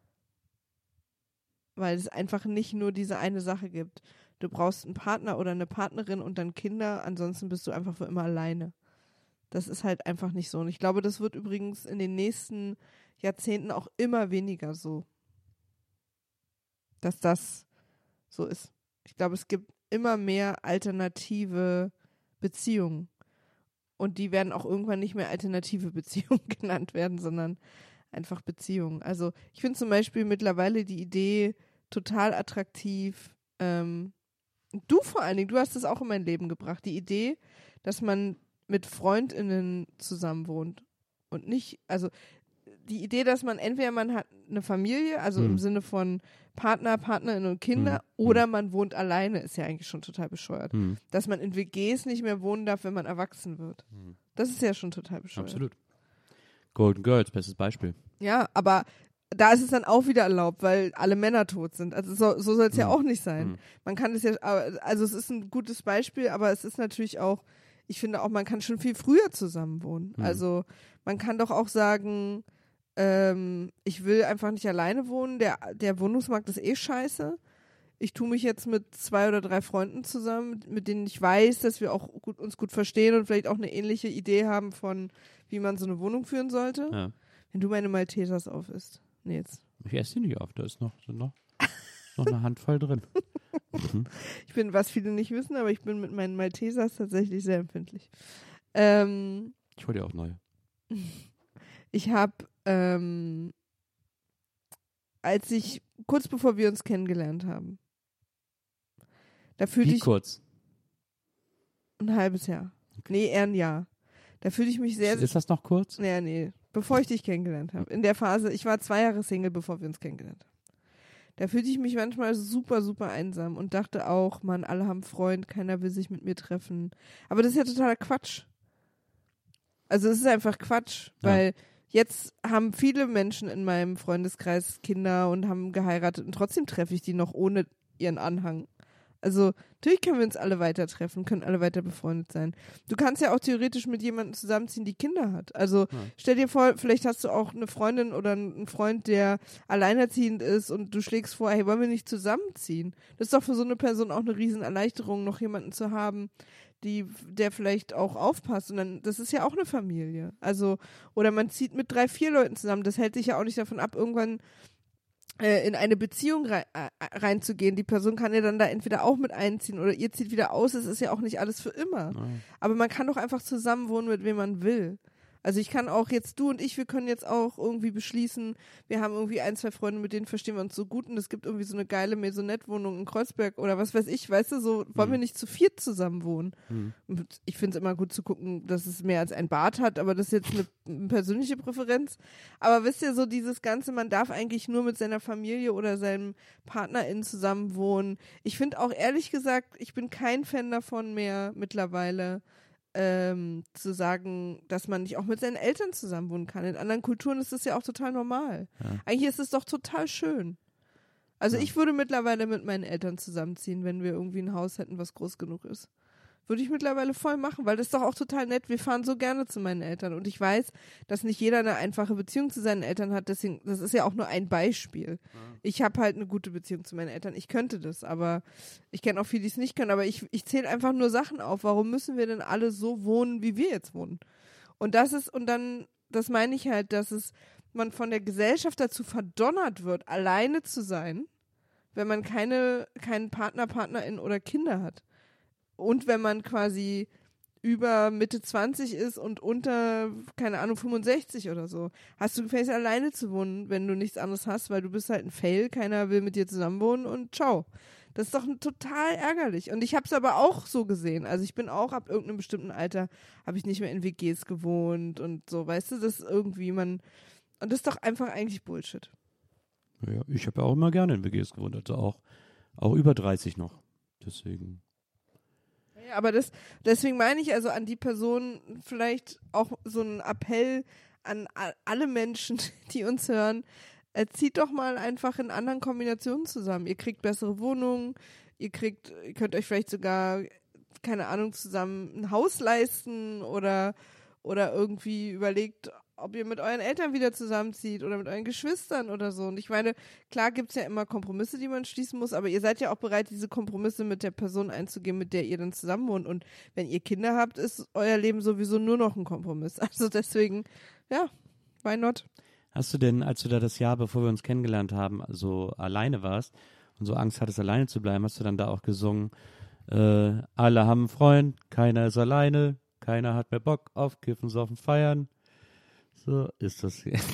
Weil es einfach nicht nur diese eine Sache gibt. Du brauchst einen Partner oder eine Partnerin und dann Kinder, ansonsten bist du einfach für immer alleine. Das ist halt einfach nicht so. Und ich glaube, das wird übrigens in den nächsten Jahrzehnten auch immer weniger so, dass das so ist. Ich glaube, es gibt immer mehr alternative Beziehungen. Und die werden auch irgendwann nicht mehr alternative Beziehungen genannt werden, sondern einfach Beziehungen. Also ich finde zum Beispiel mittlerweile die Idee total attraktiv. Ähm, du vor allen Dingen, du hast es auch in mein Leben gebracht. Die Idee, dass man mit FreundInnen zusammen wohnt und nicht, also die Idee, dass man entweder man hat eine Familie, also mhm. im Sinne von Partner, Partnerin und Kinder, mhm. oder man wohnt alleine, ist ja eigentlich schon total bescheuert. Mhm. Dass man in W Gs nicht mehr wohnen darf, wenn man erwachsen wird. Mhm. Das ist ja schon total bescheuert. Absolut. Golden Girls, bestes Beispiel. Ja, aber da ist es dann auch wieder erlaubt, weil alle Männer tot sind. Also so, so soll es mhm. ja auch nicht sein. Mhm. Man kann es ja, also es ist ein gutes Beispiel, aber es ist natürlich auch, ich finde auch, man kann schon viel früher zusammen wohnen. Mhm. Also man kann doch auch sagen, ähm, ich will einfach nicht alleine wohnen, der, der Wohnungsmarkt ist eh scheiße. Ich tue mich jetzt mit zwei oder drei Freunden zusammen, mit denen ich weiß, dass wir auch gut, uns gut verstehen und vielleicht auch eine ähnliche Idee haben von, wie man so eine Wohnung führen sollte. Ja. Wenn du meine Maltesers auf isst. Nee, jetzt. Ich esse die nicht auf, da ist noch, sind noch, noch eine Handvoll drin. Mhm. Ich bin, was viele nicht wissen, aber ich bin mit meinen Maltesers tatsächlich sehr empfindlich. Ähm, ich hole dir auch neue. Ich habe, ähm, als ich, kurz bevor wir uns kennengelernt haben, da fühlte Wie ich... kurz? Ein halbes Jahr. Okay. Nee, eher ein Jahr. Da fühlte ich mich sehr... Ist das noch kurz? Ja, nee. Bevor ich dich kennengelernt habe. In der Phase, ich war zwei Jahre Single, bevor wir uns kennengelernt haben. Da fühlte ich mich manchmal super, super einsam und dachte auch, Mann, alle haben einen Freund, keiner will sich mit mir treffen. Aber das ist ja totaler Quatsch. Also es ist einfach Quatsch, ja. Weil jetzt haben viele Menschen in meinem Freundeskreis Kinder und haben geheiratet und trotzdem treffe ich die noch ohne ihren Anhang. Also natürlich können wir uns alle weiter treffen, können alle weiter befreundet sein. Du kannst ja auch theoretisch mit jemandem zusammenziehen, die Kinder hat. Also ja. Stell dir vor, vielleicht hast du auch eine Freundin oder einen Freund, der alleinerziehend ist und du schlägst vor, hey, wollen wir nicht zusammenziehen? Das ist doch für so eine Person auch eine Riesenerleichterung, noch jemanden zu haben, die, der vielleicht auch aufpasst. Und dann, das ist ja auch eine Familie. Also, oder man zieht mit drei, vier Leuten zusammen. Das hält sich ja auch nicht davon ab, irgendwann in eine Beziehung rein, äh, reinzugehen. Die Person kann ja dann da entweder auch mit einziehen oder ihr zieht wieder aus. Es ist ja auch nicht alles für immer. Nein. Aber man kann doch einfach zusammen wohnen, mit wem man will. Also ich kann auch jetzt, du und ich, wir können jetzt auch irgendwie beschließen, wir haben irgendwie ein, zwei Freunde, mit denen verstehen wir uns so gut und es gibt irgendwie so eine geile Maisonette-Wohnung in Kreuzberg oder was weiß ich, weißt du, so wollen mhm. wir nicht zu viert zusammen wohnen. Mhm. Ich finde es immer gut zu gucken, dass es mehr als ein Bad hat, aber das ist jetzt eine, eine persönliche Präferenz. Aber wisst ihr, so dieses Ganze, man darf eigentlich nur mit seiner Familie oder seinem PartnerInnen zusammen wohnen. Ich finde auch ehrlich gesagt, ich bin kein Fan davon mehr mittlerweile, Ähm, zu sagen, dass man nicht auch mit seinen Eltern zusammen wohnen kann. In anderen Kulturen ist das ja auch total normal. Ja. Eigentlich ist es doch total schön. Also ja. Ich würde mittlerweile mit meinen Eltern zusammenziehen, wenn wir irgendwie ein Haus hätten, was groß genug ist. Würde ich mittlerweile voll machen, weil das ist doch auch total nett. Wir fahren so gerne zu meinen Eltern und ich weiß, dass nicht jeder eine einfache Beziehung zu seinen Eltern hat, deswegen, das ist ja auch nur ein Beispiel. Ja. Ich habe halt eine gute Beziehung zu meinen Eltern. Ich könnte das, aber ich kenne auch viele, die es nicht können, aber ich, ich zähle einfach nur Sachen auf. Warum müssen wir denn alle so wohnen, wie wir jetzt wohnen? Und das ist, und dann, das meine ich halt, dass es, man von der Gesellschaft dazu verdonnert wird, alleine zu sein, wenn man keine, keinen Partner, Partnerin oder Kinder hat. und wenn man quasi über Mitte zwanzig ist und unter, keine Ahnung, fünfundsechzig oder so, hast du gefälligst alleine zu wohnen, wenn du nichts anderes hast, weil du bist halt ein Fail, keiner will mit dir zusammen wohnen und ciao. Das ist doch total ärgerlich. Und ich habe es aber auch so gesehen. Also ich bin auch ab irgendeinem bestimmten Alter, habe ich nicht mehr in W Gs gewohnt und so, weißt du, das ist irgendwie man, und das ist doch einfach eigentlich Bullshit. Ja, ich habe ja auch immer gerne in W Gs gewohnt, also auch, auch über dreißig noch. Deswegen. Ja, aber das, deswegen meine ich also an die Person vielleicht auch so einen Appell an a- alle Menschen, die uns hören, äh, zieht doch mal einfach in anderen Kombinationen zusammen. Ihr kriegt bessere Wohnungen, ihr kriegt, ihr könnt euch vielleicht sogar, keine Ahnung, zusammen ein Haus leisten oder, oder irgendwie überlegt, ob ihr mit euren Eltern wieder zusammenzieht oder mit euren Geschwistern oder so. Und ich meine, klar gibt es ja immer Kompromisse, die man schließen muss, aber ihr seid ja auch bereit, diese Kompromisse mit der Person einzugehen, mit der ihr dann zusammen wohnt. Und wenn ihr Kinder habt, ist euer Leben sowieso nur noch ein Kompromiss. Also deswegen, ja, why not? Hast du denn, als du da das Jahr, bevor wir uns kennengelernt haben, so alleine warst und so Angst hattest, alleine zu bleiben, hast du dann da auch gesungen, äh, alle haben einen Freund, keiner ist alleine, keiner hat mehr Bock auf Kiffen, Saufen, Feiern. So ist das hier.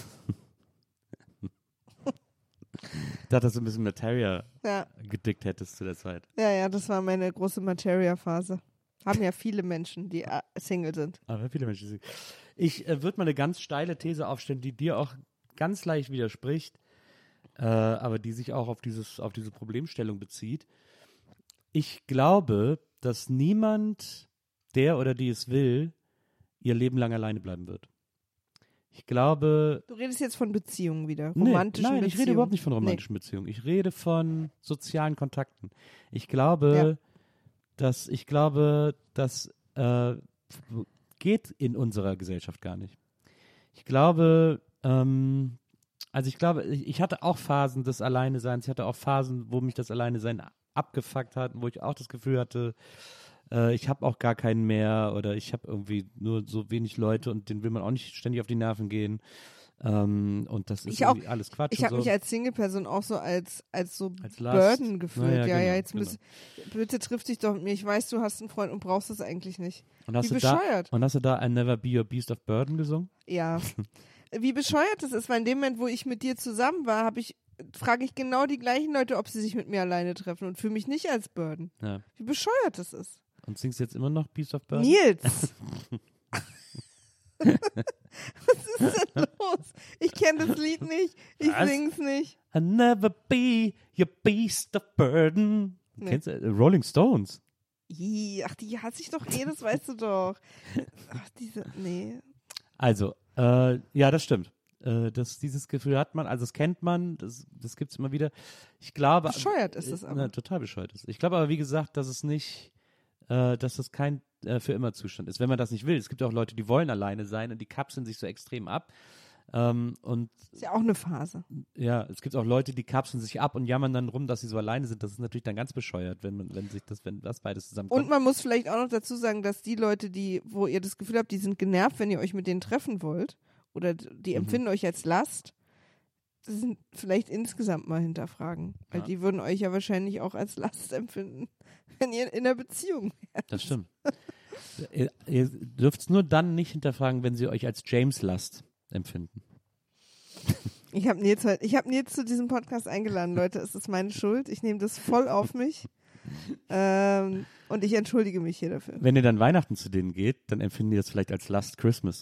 Ich dachte, dass du ein bisschen Materia Ja. gedickt hättest zu der Zeit. Ja, ja, das war meine große Materia-Phase. Haben ja viele Menschen, die äh, Single sind. Aber viele Menschen sind. Ich äh, würde mal eine ganz steile These aufstellen, die dir auch ganz leicht widerspricht, äh, aber die sich auch auf dieses, auf diese Problemstellung bezieht. Ich glaube, dass niemand, der oder die es will, ihr Leben lang alleine bleiben wird. Ich glaube. Du redest jetzt von Beziehungen wieder, Nee, romantischen nein, Beziehungen. ich rede überhaupt nicht von romantischen Nee. Beziehungen. Ich rede von sozialen Kontakten. Ich glaube, Ja. dass ich glaube, das äh, geht in unserer Gesellschaft gar nicht. Ich glaube, ähm, also ich glaube, ich, ich hatte auch Phasen des Alleineseins. Ich hatte auch Phasen, wo mich das Alleinesein abgefuckt hat, wo ich auch das Gefühl hatte, äh, ich habe auch gar keinen mehr oder ich habe irgendwie nur so wenig Leute und denen will man auch nicht ständig auf die Nerven gehen. Ähm, und das ist Ich auch. irgendwie alles Quatsch. Ich und habe so. mich als Single-Person auch so als, als so Als Last. Burden gefühlt. Naja, ja, ja, genau, jetzt genau. müsst, bitte triff dich doch mit mir. Ich weiß, du hast einen Freund und brauchst das eigentlich nicht. Und hast, Wie du da, bescheuert. und hast du da I Never Be Your Beast of Burden gesungen? Ja. Wie bescheuert das ist, weil in dem Moment, wo ich mit dir zusammen war, habe ich, frage ich genau die gleichen Leute, ob sie sich mit mir alleine treffen und fühle mich nicht als Burden. Ja. Wie bescheuert das ist. Und singst jetzt immer noch Beast of Burden? Nils! Was ist denn los? Ich kenne das Lied nicht. Ich Was? sing's nicht. I never be your beast of burden. Nee. Kennst du äh, Rolling Stones? Ih, ach, die hasse ich doch eh, das weißt du doch. Ach, diese, nee. Also, äh, ja, das stimmt. Äh, das, dieses Gefühl hat man, also das kennt man, das, das gibt es immer wieder. Ich glaube. Bescheuert ist es äh, aber. Na, total bescheuert ist. Ich glaube aber, wie gesagt, dass es nicht, äh, dass das kein äh, für immer Zustand ist, wenn man das nicht will. Es gibt auch Leute, die wollen alleine sein und die kapseln sich so extrem ab. Ähm, und Ist ja auch eine Phase. ja, es gibt auch Leute, die kapseln sich ab und jammern dann rum, dass sie so alleine sind. Das ist natürlich dann ganz bescheuert, wenn man, wenn sich das, wenn das beides zusammenkommt. Und man muss vielleicht auch noch dazu sagen, dass die Leute, die, wo ihr das Gefühl habt, die sind genervt, wenn ihr euch mit denen treffen wollt, oder die Mhm. empfinden euch als Last, das sind vielleicht insgesamt mal hinterfragen. Weil Ja. die würden euch ja wahrscheinlich auch als Last empfinden, wenn ihr in einer Beziehung wärt. Das stimmt. ihr ihr dürft es nur dann nicht hinterfragen, wenn sie euch als James Last empfinden. Ich habe Nils, heute- ich hab Nils zu diesem Podcast eingeladen, Leute. Es ist meine Schuld. Ich nehme das voll auf mich. Ähm, und ich entschuldige mich hier dafür. Wenn ihr dann Weihnachten zu denen geht, dann empfinden die das vielleicht als Last Christmas.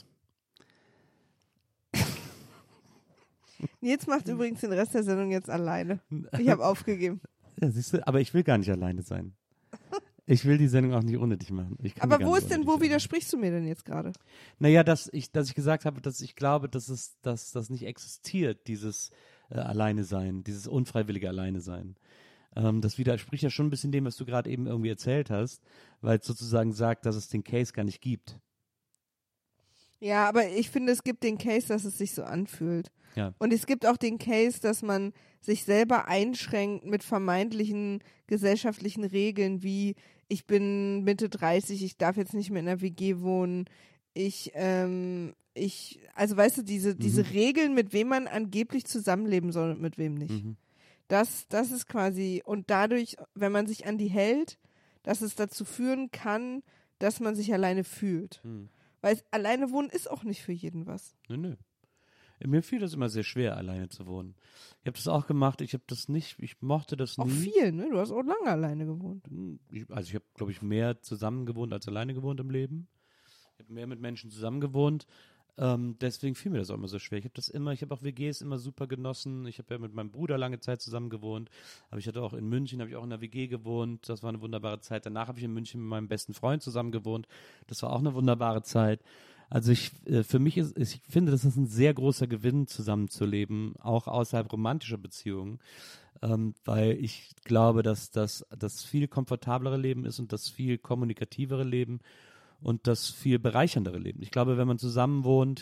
Nils macht übrigens den Rest der Sendung jetzt alleine. Ich habe aufgegeben. Ja, siehst du, aber ich will gar nicht alleine sein. Ich will die Sendung auch nicht ohne dich machen. Ich kann Aber die gar wo nicht ist denn, ohne wo dich machen. widersprichst du mir denn jetzt gerade? Naja, dass ich, dass ich gesagt habe, dass ich glaube, dass es, dass das nicht existiert, dieses äh, Alleine sein, dieses unfreiwillige Alleine sein. Ähm, das widerspricht ja schon ein bisschen dem, was du gerade eben irgendwie erzählt hast, weil es sozusagen sagt, dass es den Case gar nicht gibt. Ja, aber ich finde, es gibt den Case, dass es sich so anfühlt. Ja. Und es gibt auch den Case, dass man sich selber einschränkt mit vermeintlichen gesellschaftlichen Regeln wie ich bin Mitte dreißig, ich darf jetzt nicht mehr in einer W G wohnen, ich, ähm, ich, also weißt du, diese, diese Mhm. Regeln, mit wem man angeblich zusammenleben soll und mit wem nicht. Mhm. Das, das ist quasi, und dadurch, wenn man sich an die hält, dass es dazu führen kann, dass man sich alleine fühlt. Hm. Weil es, alleine wohnen ist auch nicht für jeden was. Nö, nö. Mir fiel das immer sehr schwer, alleine zu wohnen. Ich habe das auch gemacht, ich habe das nicht, ich mochte das nie. Auch viel, ne? Du hast auch lange alleine gewohnt. Ich, also ich habe, glaube ich, mehr zusammen gewohnt als alleine gewohnt im Leben. Ich habe mehr mit Menschen zusammen gewohnt. Ähm, deswegen fiel mir das auch immer so schwer. Ich habe das immer, ich habe auch W Gs immer super genossen. Ich habe ja mit meinem Bruder lange Zeit zusammen gewohnt. Aber ich hatte auch in München, habe ich auch in einer W G gewohnt. Das war eine wunderbare Zeit. Danach habe ich in München mit meinem besten Freund zusammen gewohnt. Das war auch eine wunderbare Zeit. Also ich, äh, für mich ist, ich finde, das ist ein sehr großer Gewinn, zusammenzuleben, auch außerhalb romantischer Beziehungen, ähm, weil ich glaube, dass das das viel komfortablere Leben ist und das viel kommunikativere Leben und das viel bereicherndere Leben. Ich glaube, wenn man zusammen wohnt,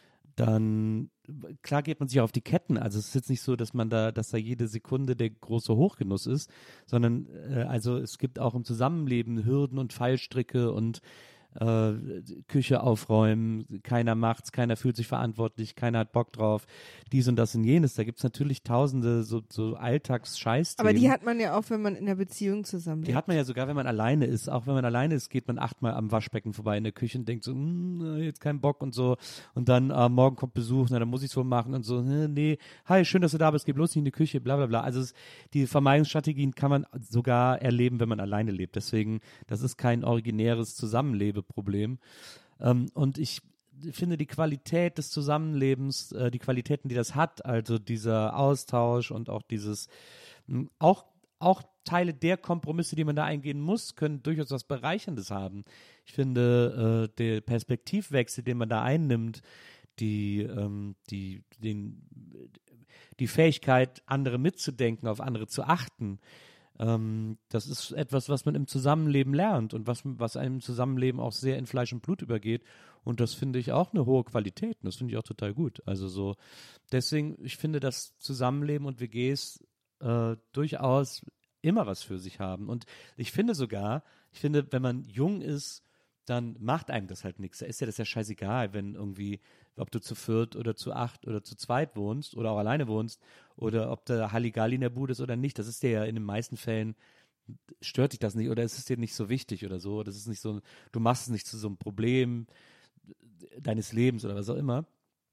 dann, klar geht man sich auf die Ketten. Also es ist jetzt nicht so, dass man da, dass da jede Sekunde der große Hochgenuss ist, sondern äh, also es gibt auch im Zusammenleben Hürden und Fallstricke und Äh, Küche aufräumen, keiner macht's, keiner fühlt sich verantwortlich, keiner hat Bock drauf, dies und das und jenes. Da gibt's natürlich tausende so, so Alltags-Scheiß-Themen. Aber die hat man ja auch, wenn man in einer Beziehung zusammenlebt. Die hat man ja sogar, wenn man alleine ist. Auch wenn man alleine ist, geht man achtmal am Waschbecken vorbei in der Küche und denkt so, hm, jetzt kein Bock und so. Und dann, äh, morgen kommt Besuch, na, dann muss ich's wohl machen und so, nee, hi, schön, dass du da bist, geh bloß nicht in die Küche, bla bla bla. Also es, die Vermeidungsstrategien kann man sogar erleben, wenn man alleine lebt. Deswegen, das ist kein originäres Zusammenleben Problem. Ähm, und ich finde die Qualität des Zusammenlebens, äh, die Qualitäten, die das hat, also dieser Austausch und auch dieses, mh, auch, auch Teile der Kompromisse, die man da eingehen muss, können durchaus was Bereicherndes haben. Ich finde, äh, der Perspektivwechsel, den man da einnimmt, die, ähm, die, den, die Fähigkeit, andere mitzudenken, auf andere zu achten, Ähm, das ist etwas, was man im Zusammenleben lernt und was, was einem im Zusammenleben auch sehr in Fleisch und Blut übergeht. Und das finde ich auch eine hohe Qualität. Und das finde ich auch total gut. Also so, deswegen, ich finde, dass Zusammenleben und W Gs äh, durchaus immer was für sich haben. Und ich finde sogar, ich finde, wenn man jung ist, dann macht einem das halt nichts. Da ist ja das ja scheißegal, wenn irgendwie, ob du zu viert oder zu acht oder zu zweit wohnst oder auch alleine wohnst oder ob da Halligalli in der Bude ist oder nicht. Das ist dir ja in den meisten Fällen, stört dich das nicht oder ist es dir nicht so wichtig oder so. Das ist nicht so, du machst es nicht zu so einem Problem deines Lebens oder was auch immer.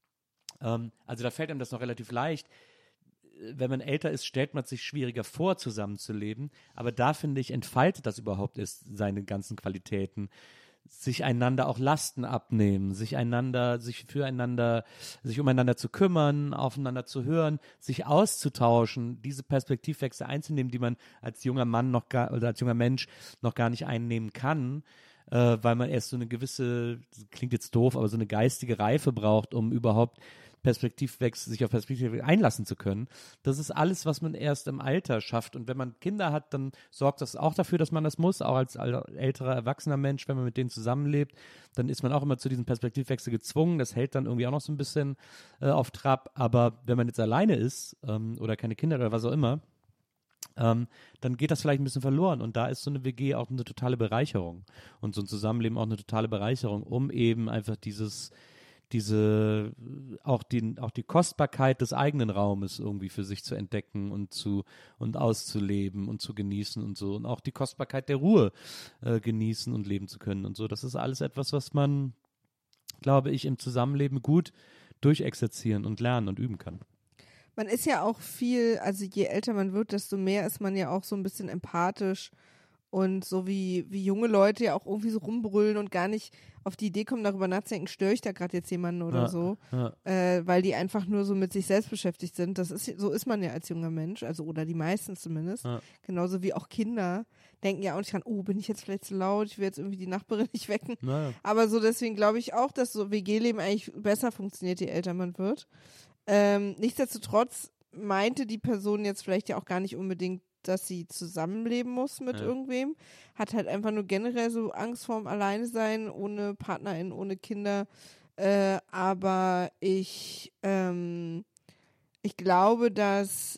Ähm, also da fällt einem das noch relativ leicht. Wenn man älter ist, stellt man sich schwieriger vor, zusammenzuleben. Aber da, finde ich, entfaltet das überhaupt erst seine ganzen Qualitäten. Sich einander auch Lasten abnehmen, sich einander, sich füreinander, sich umeinander zu kümmern, aufeinander zu hören, sich auszutauschen, diese Perspektivwechsel einzunehmen, die man als junger Mann noch gar oder als junger Mensch noch gar nicht einnehmen kann, äh, weil man erst so eine gewisse, klingt jetzt doof, aber so eine geistige Reife braucht, um überhaupt Perspektivwechsel, sich auf Perspektivwechsel einlassen zu können. Das ist alles, was man erst im Alter schafft. Und wenn man Kinder hat, dann sorgt das auch dafür, dass man das muss, auch als älterer, erwachsener Mensch, wenn man mit denen zusammenlebt, dann ist man auch immer zu diesem Perspektivwechsel gezwungen. Das hält dann irgendwie auch noch so ein bisschen äh, auf Trab. Aber wenn man jetzt alleine ist ähm, oder keine Kinder oder was auch immer, ähm, dann geht das vielleicht ein bisschen verloren. Und da ist so eine W G auch eine totale Bereicherung. Und so ein Zusammenleben auch eine totale Bereicherung, um eben einfach dieses diese, auch die, auch die Kostbarkeit des eigenen Raumes irgendwie für sich zu entdecken und zu, und auszuleben und zu genießen und so. Und auch die Kostbarkeit der Ruhe äh, genießen und leben zu können und so. Das ist alles etwas, was man, glaube ich, im Zusammenleben gut durchexerzieren und lernen und üben kann. Man ist ja auch viel, also je älter man wird, desto mehr ist man ja auch so ein bisschen empathisch. Und so wie, wie junge Leute ja auch irgendwie so rumbrüllen und gar nicht auf die Idee kommen, darüber nachzudenken, störe ich da gerade jetzt jemanden oder ja, so, ja. Äh, weil die einfach nur so mit sich selbst beschäftigt sind. Das ist, so ist man ja als junger Mensch, also oder die meisten zumindest. Ja. Genauso wie auch Kinder denken ja auch nicht dran, oh, bin ich jetzt vielleicht zu laut, ich will jetzt irgendwie die Nachbarin nicht wecken. Ja. Aber so deswegen glaube ich auch, dass so W G-Leben eigentlich besser funktioniert, je älter man wird. Ähm, nichtsdestotrotz meinte die Person jetzt vielleicht ja auch gar nicht unbedingt, dass sie zusammenleben muss mit ja. irgendwem, hat halt einfach nur generell so Angst vorm Alleinesein, ohne Partnerin, ohne Kinder, äh, aber ich ähm, ich glaube, dass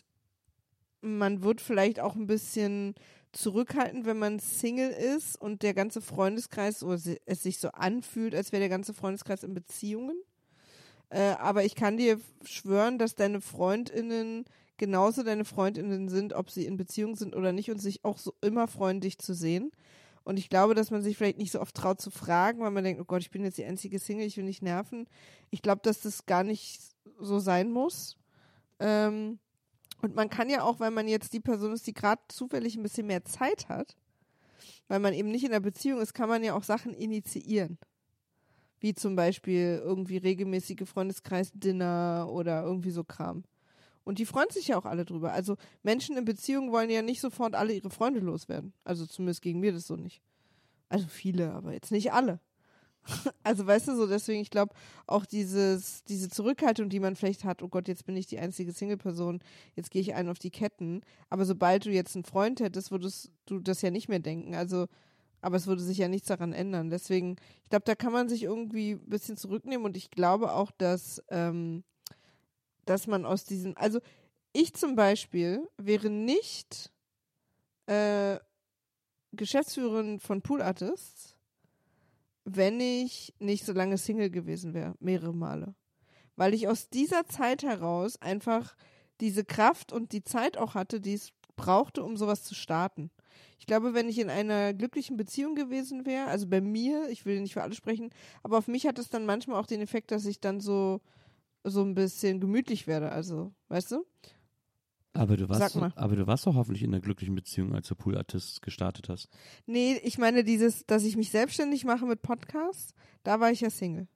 man wird vielleicht auch ein bisschen zurückhaltend, wenn man Single ist und der ganze Freundeskreis, oder es sich so anfühlt, als wäre der ganze Freundeskreis in Beziehungen, äh, aber ich kann dir schwören, dass deine FreundInnen genauso deine FreundInnen sind, ob sie in Beziehung sind oder nicht und sich auch so immer freuen, dich zu sehen, Und ich glaube, dass man sich vielleicht nicht so oft traut zu fragen, weil man denkt, oh Gott, ich bin jetzt die einzige Single, ich will nicht nerven. Ich glaube, dass das gar nicht so sein muss. Ähm, und man kann ja auch, weil man jetzt die Person ist, die gerade zufällig ein bisschen mehr Zeit hat, weil man eben nicht in einer Beziehung ist, kann man ja auch Sachen initiieren. Wie zum Beispiel irgendwie regelmäßige Freundeskreis-Dinner oder irgendwie so Kram. Und die freuen sich ja auch alle drüber. Also Menschen in Beziehungen wollen ja nicht sofort alle ihre Freunde loswerden. Also zumindest gegen mir das so nicht. Also viele, aber jetzt nicht alle. Also weißt du so, deswegen, ich glaube, auch dieses, diese Zurückhaltung, die man vielleicht hat, oh Gott, jetzt bin ich die einzige Single-Person, jetzt gehe ich einen auf die Ketten. Aber sobald du jetzt einen Freund hättest, würdest du das ja nicht mehr denken. Also, aber es würde sich ja nichts daran ändern. Deswegen, ich glaube, da kann man sich irgendwie ein bisschen zurücknehmen und ich glaube auch, dass ähm, dass man aus diesem, also ich zum Beispiel wäre nicht äh, Geschäftsführerin von Pool Artists, wenn ich nicht so lange Single gewesen wäre, mehrere Male. Weil ich aus dieser Zeit heraus einfach diese Kraft und die Zeit auch hatte, die es brauchte, um sowas zu starten. Ich glaube, wenn ich in einer glücklichen Beziehung gewesen wäre, also bei mir, ich will nicht für alle sprechen, aber auf mich hat es dann manchmal auch den Effekt, dass ich dann so so ein bisschen gemütlich werde, also, weißt du? Aber du warst, Sag mal. aber du warst doch hoffentlich in einer glücklichen Beziehung, als du Pool Artists gestartet hast. Nee, ich meine dieses, dass ich mich selbstständig mache mit Podcasts, da war ich ja Single.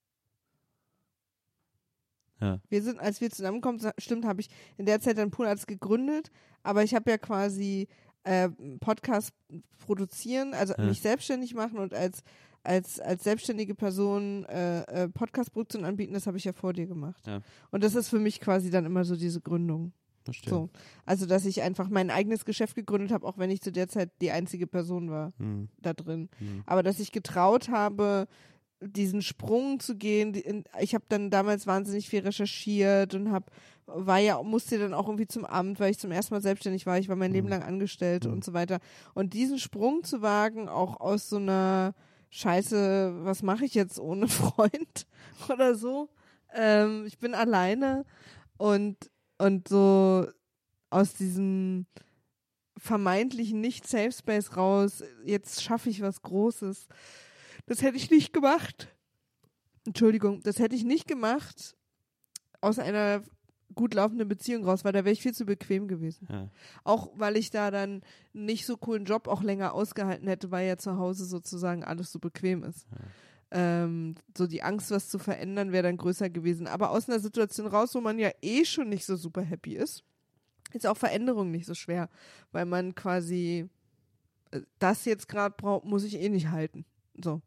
Ja. Wir sind, als wir zusammenkommen, stimmt, habe ich in der Zeit dann Pool Artists gegründet, aber ich habe ja quasi äh, Podcast produzieren, also Ja. mich selbstständig machen und als als als selbstständige Person äh, äh, Podcast-Produktion anbieten, das habe ich ja vor dir gemacht. Ja. Und das ist für mich quasi dann immer so diese Gründung. Verstehe. So. Also, dass ich einfach mein eigenes Geschäft gegründet habe, auch wenn ich zu der Zeit die einzige Person war Hm. da drin. Hm. Aber dass ich getraut habe, diesen Sprung zu gehen. Die, in, ich habe dann damals wahnsinnig viel recherchiert und hab, war ja, musste dann auch irgendwie zum Amt, weil ich zum ersten Mal selbstständig war. Ich war mein Leben lang angestellt Mhm. und so weiter. Und diesen Sprung zu wagen, auch aus so einer Scheiße, was mache ich jetzt ohne Freund oder so? Ähm, ich bin alleine und, und so aus diesem vermeintlichen Nicht-Safe-Space raus, jetzt schaffe ich was Großes. Das hätte ich nicht gemacht. Entschuldigung, das hätte ich nicht gemacht aus einer gut laufenden Beziehung raus, weil da wäre ich viel zu bequem gewesen. Ja. Auch weil ich da dann nicht so coolen Job auch länger ausgehalten hätte, weil ja zu Hause sozusagen alles so bequem ist. Ja. Ähm, so die Angst, was zu verändern, wäre dann größer gewesen. Aber aus einer Situation raus, wo man ja eh schon nicht so super happy ist, ist auch Veränderung nicht so schwer, weil man quasi äh, das jetzt gerade braucht, muss ich eh nicht halten. So.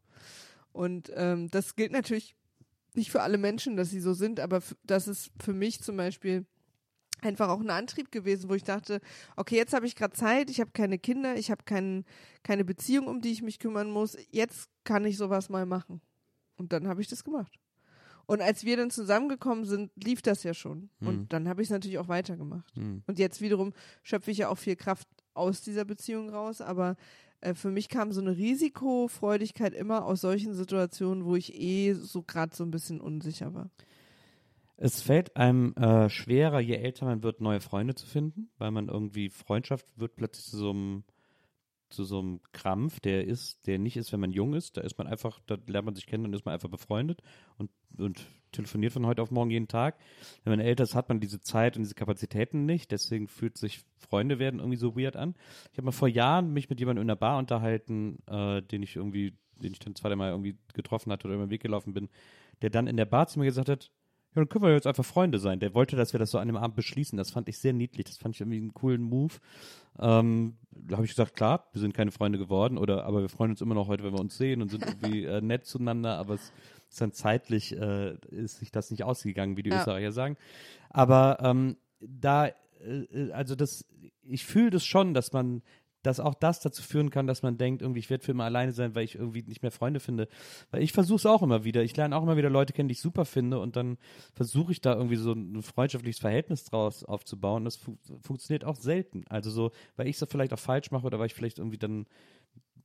Und ähm, das gilt natürlich nicht für alle Menschen, dass sie so sind, aber f- das ist für mich zum Beispiel einfach auch ein Antrieb gewesen, wo ich dachte, okay, jetzt habe ich gerade Zeit, ich habe keine Kinder, ich habe kein, keine Beziehung, um die ich mich kümmern muss, jetzt kann ich sowas mal machen. Und dann habe ich das gemacht. Und als wir dann zusammengekommen sind, lief das ja schon. Mhm. Und dann habe ich es natürlich auch weitergemacht. Mhm. Und jetzt wiederum schöpfe ich ja auch viel Kraft aus dieser Beziehung raus, aber äh, für mich kam so eine Risikofreudigkeit immer aus solchen Situationen, wo ich eh so gerade so ein bisschen unsicher war. Es fällt einem äh, schwerer, je älter man wird, neue Freunde zu finden, weil man irgendwie, Freundschaft wird plötzlich zu so einem zu so einem Krampf, der ist, der nicht ist, wenn man jung ist. Da ist man einfach, da lernt man sich kennen und ist man einfach befreundet und, und telefoniert von heute auf morgen jeden Tag. Wenn man älter ist, hat man diese Zeit und diese Kapazitäten nicht, deswegen fühlt sich Freunde werden irgendwie so weird an. Ich habe mal vor Jahren mich mit jemandem in einer Bar unterhalten, äh, den ich irgendwie, den ich dann zwei, drei Mal irgendwie getroffen hatte oder über den Weg gelaufen bin, der dann in der Bar zu mir gesagt hat, ja, dann können wir jetzt einfach Freunde sein. Der wollte, dass wir das so an dem Abend beschließen. Das fand ich sehr niedlich. Das fand ich irgendwie einen coolen Move. Ähm, da habe ich gesagt, klar, wir sind keine Freunde geworden, oder aber wir freuen uns immer noch heute, wenn wir uns sehen und sind irgendwie äh, nett zueinander, aber es ist dann zeitlich, äh, ist sich das nicht ausgegangen, wie die Ja. Österreicher sagen. Aber ähm, da, äh, also das, ich fühle das schon, dass man, dass auch das dazu führen kann, dass man denkt, irgendwie, ich werde für immer alleine sein, weil ich irgendwie nicht mehr Freunde finde. Weil ich versuche es auch immer wieder. Ich lerne auch immer wieder Leute kennen, die ich super finde, und dann versuche ich da irgendwie so ein freundschaftliches Verhältnis draus aufzubauen. Das fu- funktioniert auch selten. Also so, weil ich es vielleicht auch falsch mache oder weil ich vielleicht irgendwie dann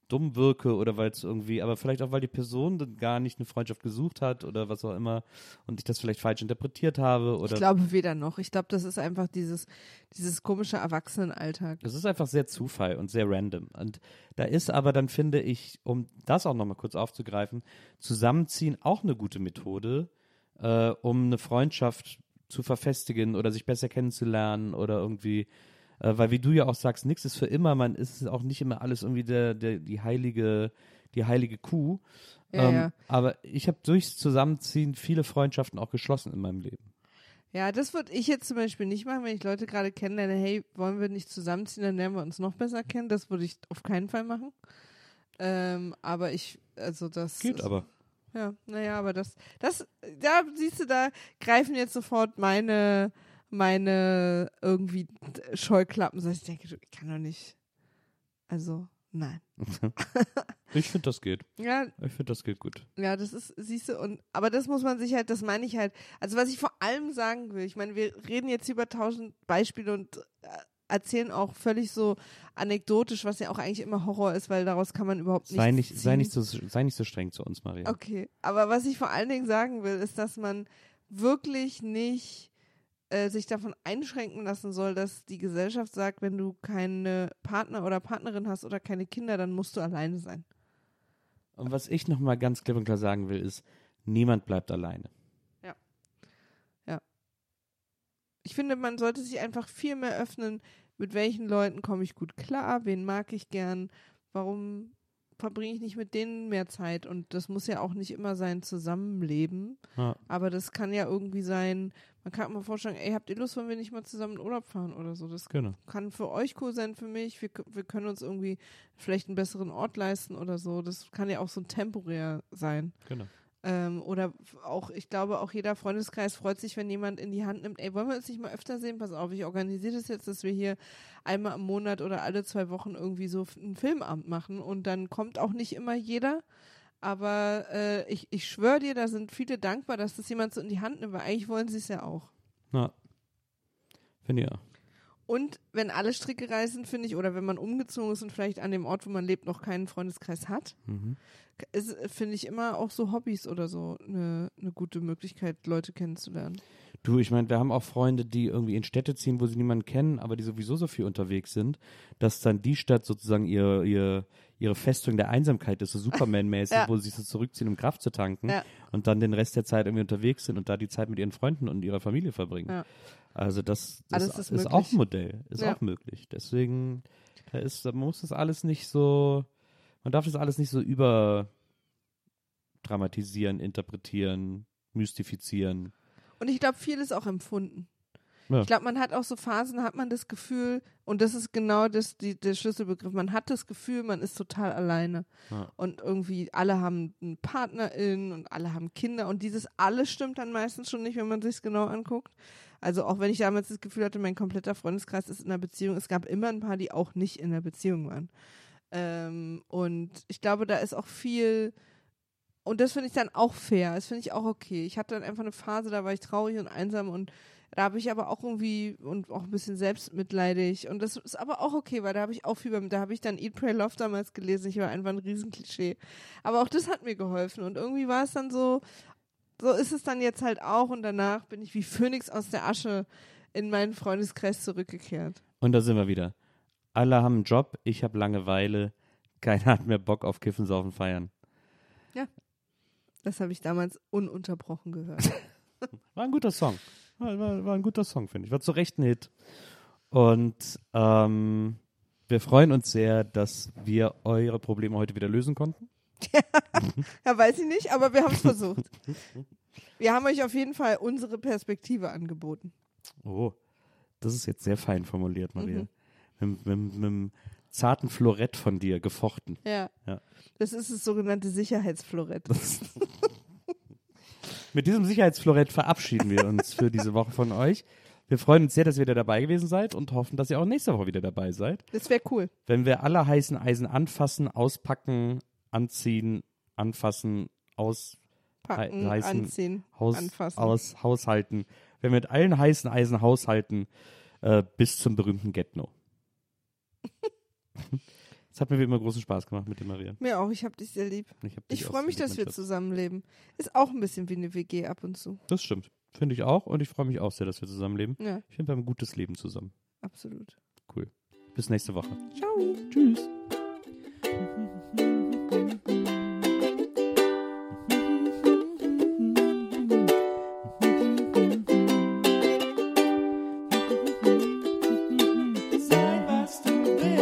dumm wirke oder weil es irgendwie, aber vielleicht auch, weil die Person dann gar nicht eine Freundschaft gesucht hat oder was auch immer und ich das vielleicht falsch interpretiert habe. Oder Ich glaube weder noch. Ich glaube, das ist einfach dieses, dieses komische Erwachsenenalltag. Es ist einfach sehr Zufall und sehr random. Und da ist aber dann, finde ich, um das auch nochmal kurz aufzugreifen, Zusammenziehen auch eine gute Methode, äh, um eine Freundschaft zu verfestigen oder sich besser kennenzulernen oder irgendwie, äh, weil wie du ja auch sagst, nichts ist für immer, man ist auch nicht immer alles irgendwie der, der, die heilige, die heilige Kuh. Ja, ähm, ja. Aber ich habe durchs Zusammenziehen viele Freundschaften auch geschlossen in meinem Leben. Ja, das würde ich jetzt zum Beispiel nicht machen, wenn ich Leute gerade kennenlerne, hey, wollen wir nicht zusammenziehen, dann lernen wir uns noch besser kennen. Das würde ich auf keinen Fall machen. Ähm, aber ich, also das Geht ist, aber. Ja, naja, aber das, das, da siehst du, da greifen jetzt sofort meine, meine irgendwie Scheuklappen. So, ich denke, ich kann doch nicht, also, nein. Ich finde, das geht. Ja, Ich finde, das geht gut. ja, das ist, siehst du, und, aber das muss man sich halt, das meine ich halt, also was ich vor allem sagen will, ich meine, wir reden jetzt über tausend Beispiele und äh, erzählen auch völlig so anekdotisch, was ja auch eigentlich immer Horror ist, weil daraus kann man überhaupt nichts Sei nicht, ziehen. sei nicht so, sei nicht so streng zu uns, Maria. Okay, aber was ich vor allen Dingen sagen will, ist, dass man wirklich nicht äh, sich davon einschränken lassen soll, dass die Gesellschaft sagt, wenn du keine Partner oder Partnerin hast oder keine Kinder, dann musst du alleine sein. Und was ich nochmal ganz klipp und klar sagen will, ist, niemand bleibt alleine. Ich finde, man sollte sich einfach viel mehr öffnen, mit welchen Leuten komme ich gut klar, wen mag ich gern, warum verbringe ich nicht mit denen mehr Zeit, und das muss ja auch nicht immer sein Zusammenleben, Ja. aber das kann ja irgendwie sein, man kann mal vorstellen, ey, habt ihr Lust, wenn wir nicht mal zusammen in Urlaub fahren oder so, das Genau. kann für euch cool sein, für mich, wir, wir können uns irgendwie vielleicht einen besseren Ort leisten oder so, das kann ja auch so temporär sein. Genau. Ähm, oder auch, ich glaube, auch jeder Freundeskreis freut sich, wenn jemand in die Hand nimmt, ey, wollen wir uns nicht mal öfter sehen? Pass auf, ich organisiere das jetzt, dass wir hier einmal im Monat oder alle zwei Wochen irgendwie so einen Filmabend machen, und dann kommt auch nicht immer jeder, aber äh, ich, ich schwöre dir, da sind viele dankbar, dass das jemand so in die Hand nimmt, weil eigentlich wollen sie es ja auch. Ja. Finde ich auch. Und wenn alle Stricke reißen, finde ich, oder wenn man umgezogen ist und vielleicht an dem Ort, wo man lebt, noch keinen Freundeskreis hat, Mhm. ist, finde ich, immer auch so Hobbys oder so eine ne gute Möglichkeit, Leute kennenzulernen. Du, ich meine, wir haben auch Freunde, die irgendwie in Städte ziehen, wo sie niemanden kennen, aber die sowieso so viel unterwegs sind, dass dann die Stadt sozusagen ihr, ihr, ihre Festung der Einsamkeit ist, so Superman-mäßig, Ja. wo sie sich so zurückziehen, um Kraft zu tanken, Ja. und dann den Rest der Zeit irgendwie unterwegs sind und da die Zeit mit ihren Freunden und ihrer Familie verbringen. Ja. Also das, das Alles ist, ist ist möglich. auch ein Modell, ist Ja. auch möglich. Deswegen, da ist, man muss das alles nicht so, man darf das alles nicht so überdramatisieren, interpretieren, mystifizieren. Und ich glaube, viel ist auch empfunden. Ja. Ich glaube, man hat auch so Phasen, hat man das Gefühl, und das ist genau das, die, der Schlüsselbegriff, man hat das Gefühl, man ist total alleine. Ja. Und irgendwie alle haben eine Partnerin und alle haben Kinder, und dieses alles stimmt dann meistens schon nicht, wenn man sich es genau anguckt. Also auch wenn ich damals das Gefühl hatte, mein kompletter Freundeskreis ist in einer Beziehung, es gab immer ein paar, die auch nicht in einer Beziehung waren. Ähm, und ich glaube, da ist auch viel, und das finde ich dann auch fair, das finde ich auch okay. Ich hatte dann einfach eine Phase, da war ich traurig und einsam, und da habe ich aber auch irgendwie, und auch ein bisschen selbstmitleidig, und das ist aber auch okay, weil da habe ich auch viel, beim, da habe ich dann Eat, Pray, Love damals gelesen, ich war einfach ein Riesenklischee. Aber auch das hat mir geholfen, und irgendwie war es dann so, so ist es dann jetzt halt auch, und danach bin ich wie Phönix aus der Asche in meinen Freundeskreis zurückgekehrt. Und da sind wir wieder. Alle haben einen Job, ich habe Langeweile, keiner hat mehr Bock auf Kiffen, Saufen, Feiern. Das habe ich damals ununterbrochen gehört. War ein guter Song. War, war, war ein guter Song, finde ich. War zu Recht ein Hit. Und ähm, wir freuen uns sehr, dass wir eure Probleme heute wieder lösen konnten. Ja, weiß ich nicht, aber wir haben es versucht. Wir haben euch auf jeden Fall unsere Perspektive angeboten. Oh, das ist jetzt sehr fein formuliert, Maria. Mhm. Mit, mit, mit einem zarten Florett von dir gefochten. Ja. Ja. Das ist das sogenannte Sicherheitsflorett. Mit diesem Sicherheitsflorett verabschieden wir uns für diese Woche von euch. Wir freuen uns sehr, dass ihr wieder dabei gewesen seid und hoffen, dass ihr auch nächste Woche wieder dabei seid. Das wäre cool. Wenn wir alle heißen Eisen anfassen, auspacken, anziehen, anfassen, aus, Packen, hei- heißen, anziehen, Haus, anfassen. aus, haushalten. Wenn wir mit allen heißen Eisen haushalten, äh, bis zum berühmten Get-No. Es hat mir wie immer großen Spaß gemacht mit dir, Maria. Mir auch, ich hab dich sehr lieb. Ich, hab dich Ich auch freue sehr mich, lieb, dass mein wir Schatz. zusammenleben. Ist auch ein bisschen wie eine W G ab und zu. Das stimmt. Finde ich auch. Und ich freue mich auch sehr, dass wir zusammenleben. Ja, Ich finde, wir haben ein gutes Leben zusammen. absolut. Cool. Bis nächste Woche. Ciao. Tschüss. Sei, was du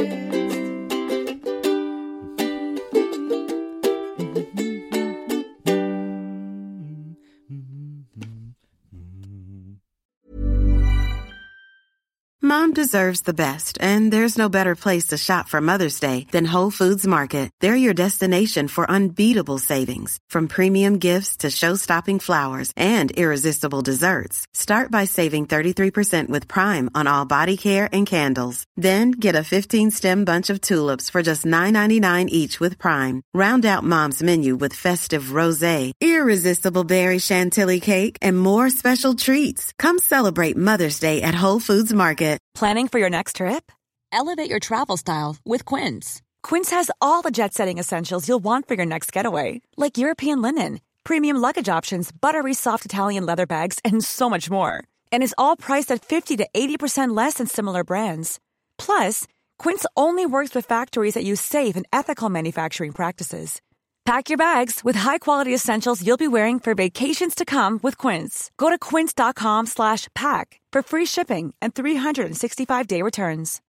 Mom deserves the best, and there's no better place to shop for Mother's Day than Whole Foods Market. They're your destination for unbeatable savings, from premium gifts to show-stopping flowers and irresistible desserts. Start by saving thirty-three percent with Prime on all body care and candles. Then get a fifteen-stem bunch of tulips for just nine ninety-nine each with Prime. Round out Mom's menu with festive rosé, irresistible berry chantilly cake, and more special treats. Come celebrate Mother's Day at Whole Foods Market. Planning for your next trip? Elevate your travel style with Quince. Quince has all the jet-setting essentials you'll want for your next getaway, like European linen, premium luggage options, buttery soft Italian leather bags, and so much more. And is all priced at fifty to eighty percent less than similar brands. Plus, Quince only works with factories that use safe and ethical manufacturing practices. Pack your bags with high-quality essentials you'll be wearing for vacations to come with Quince. Go to quince.com slash pack for free shipping and three sixty-five day returns.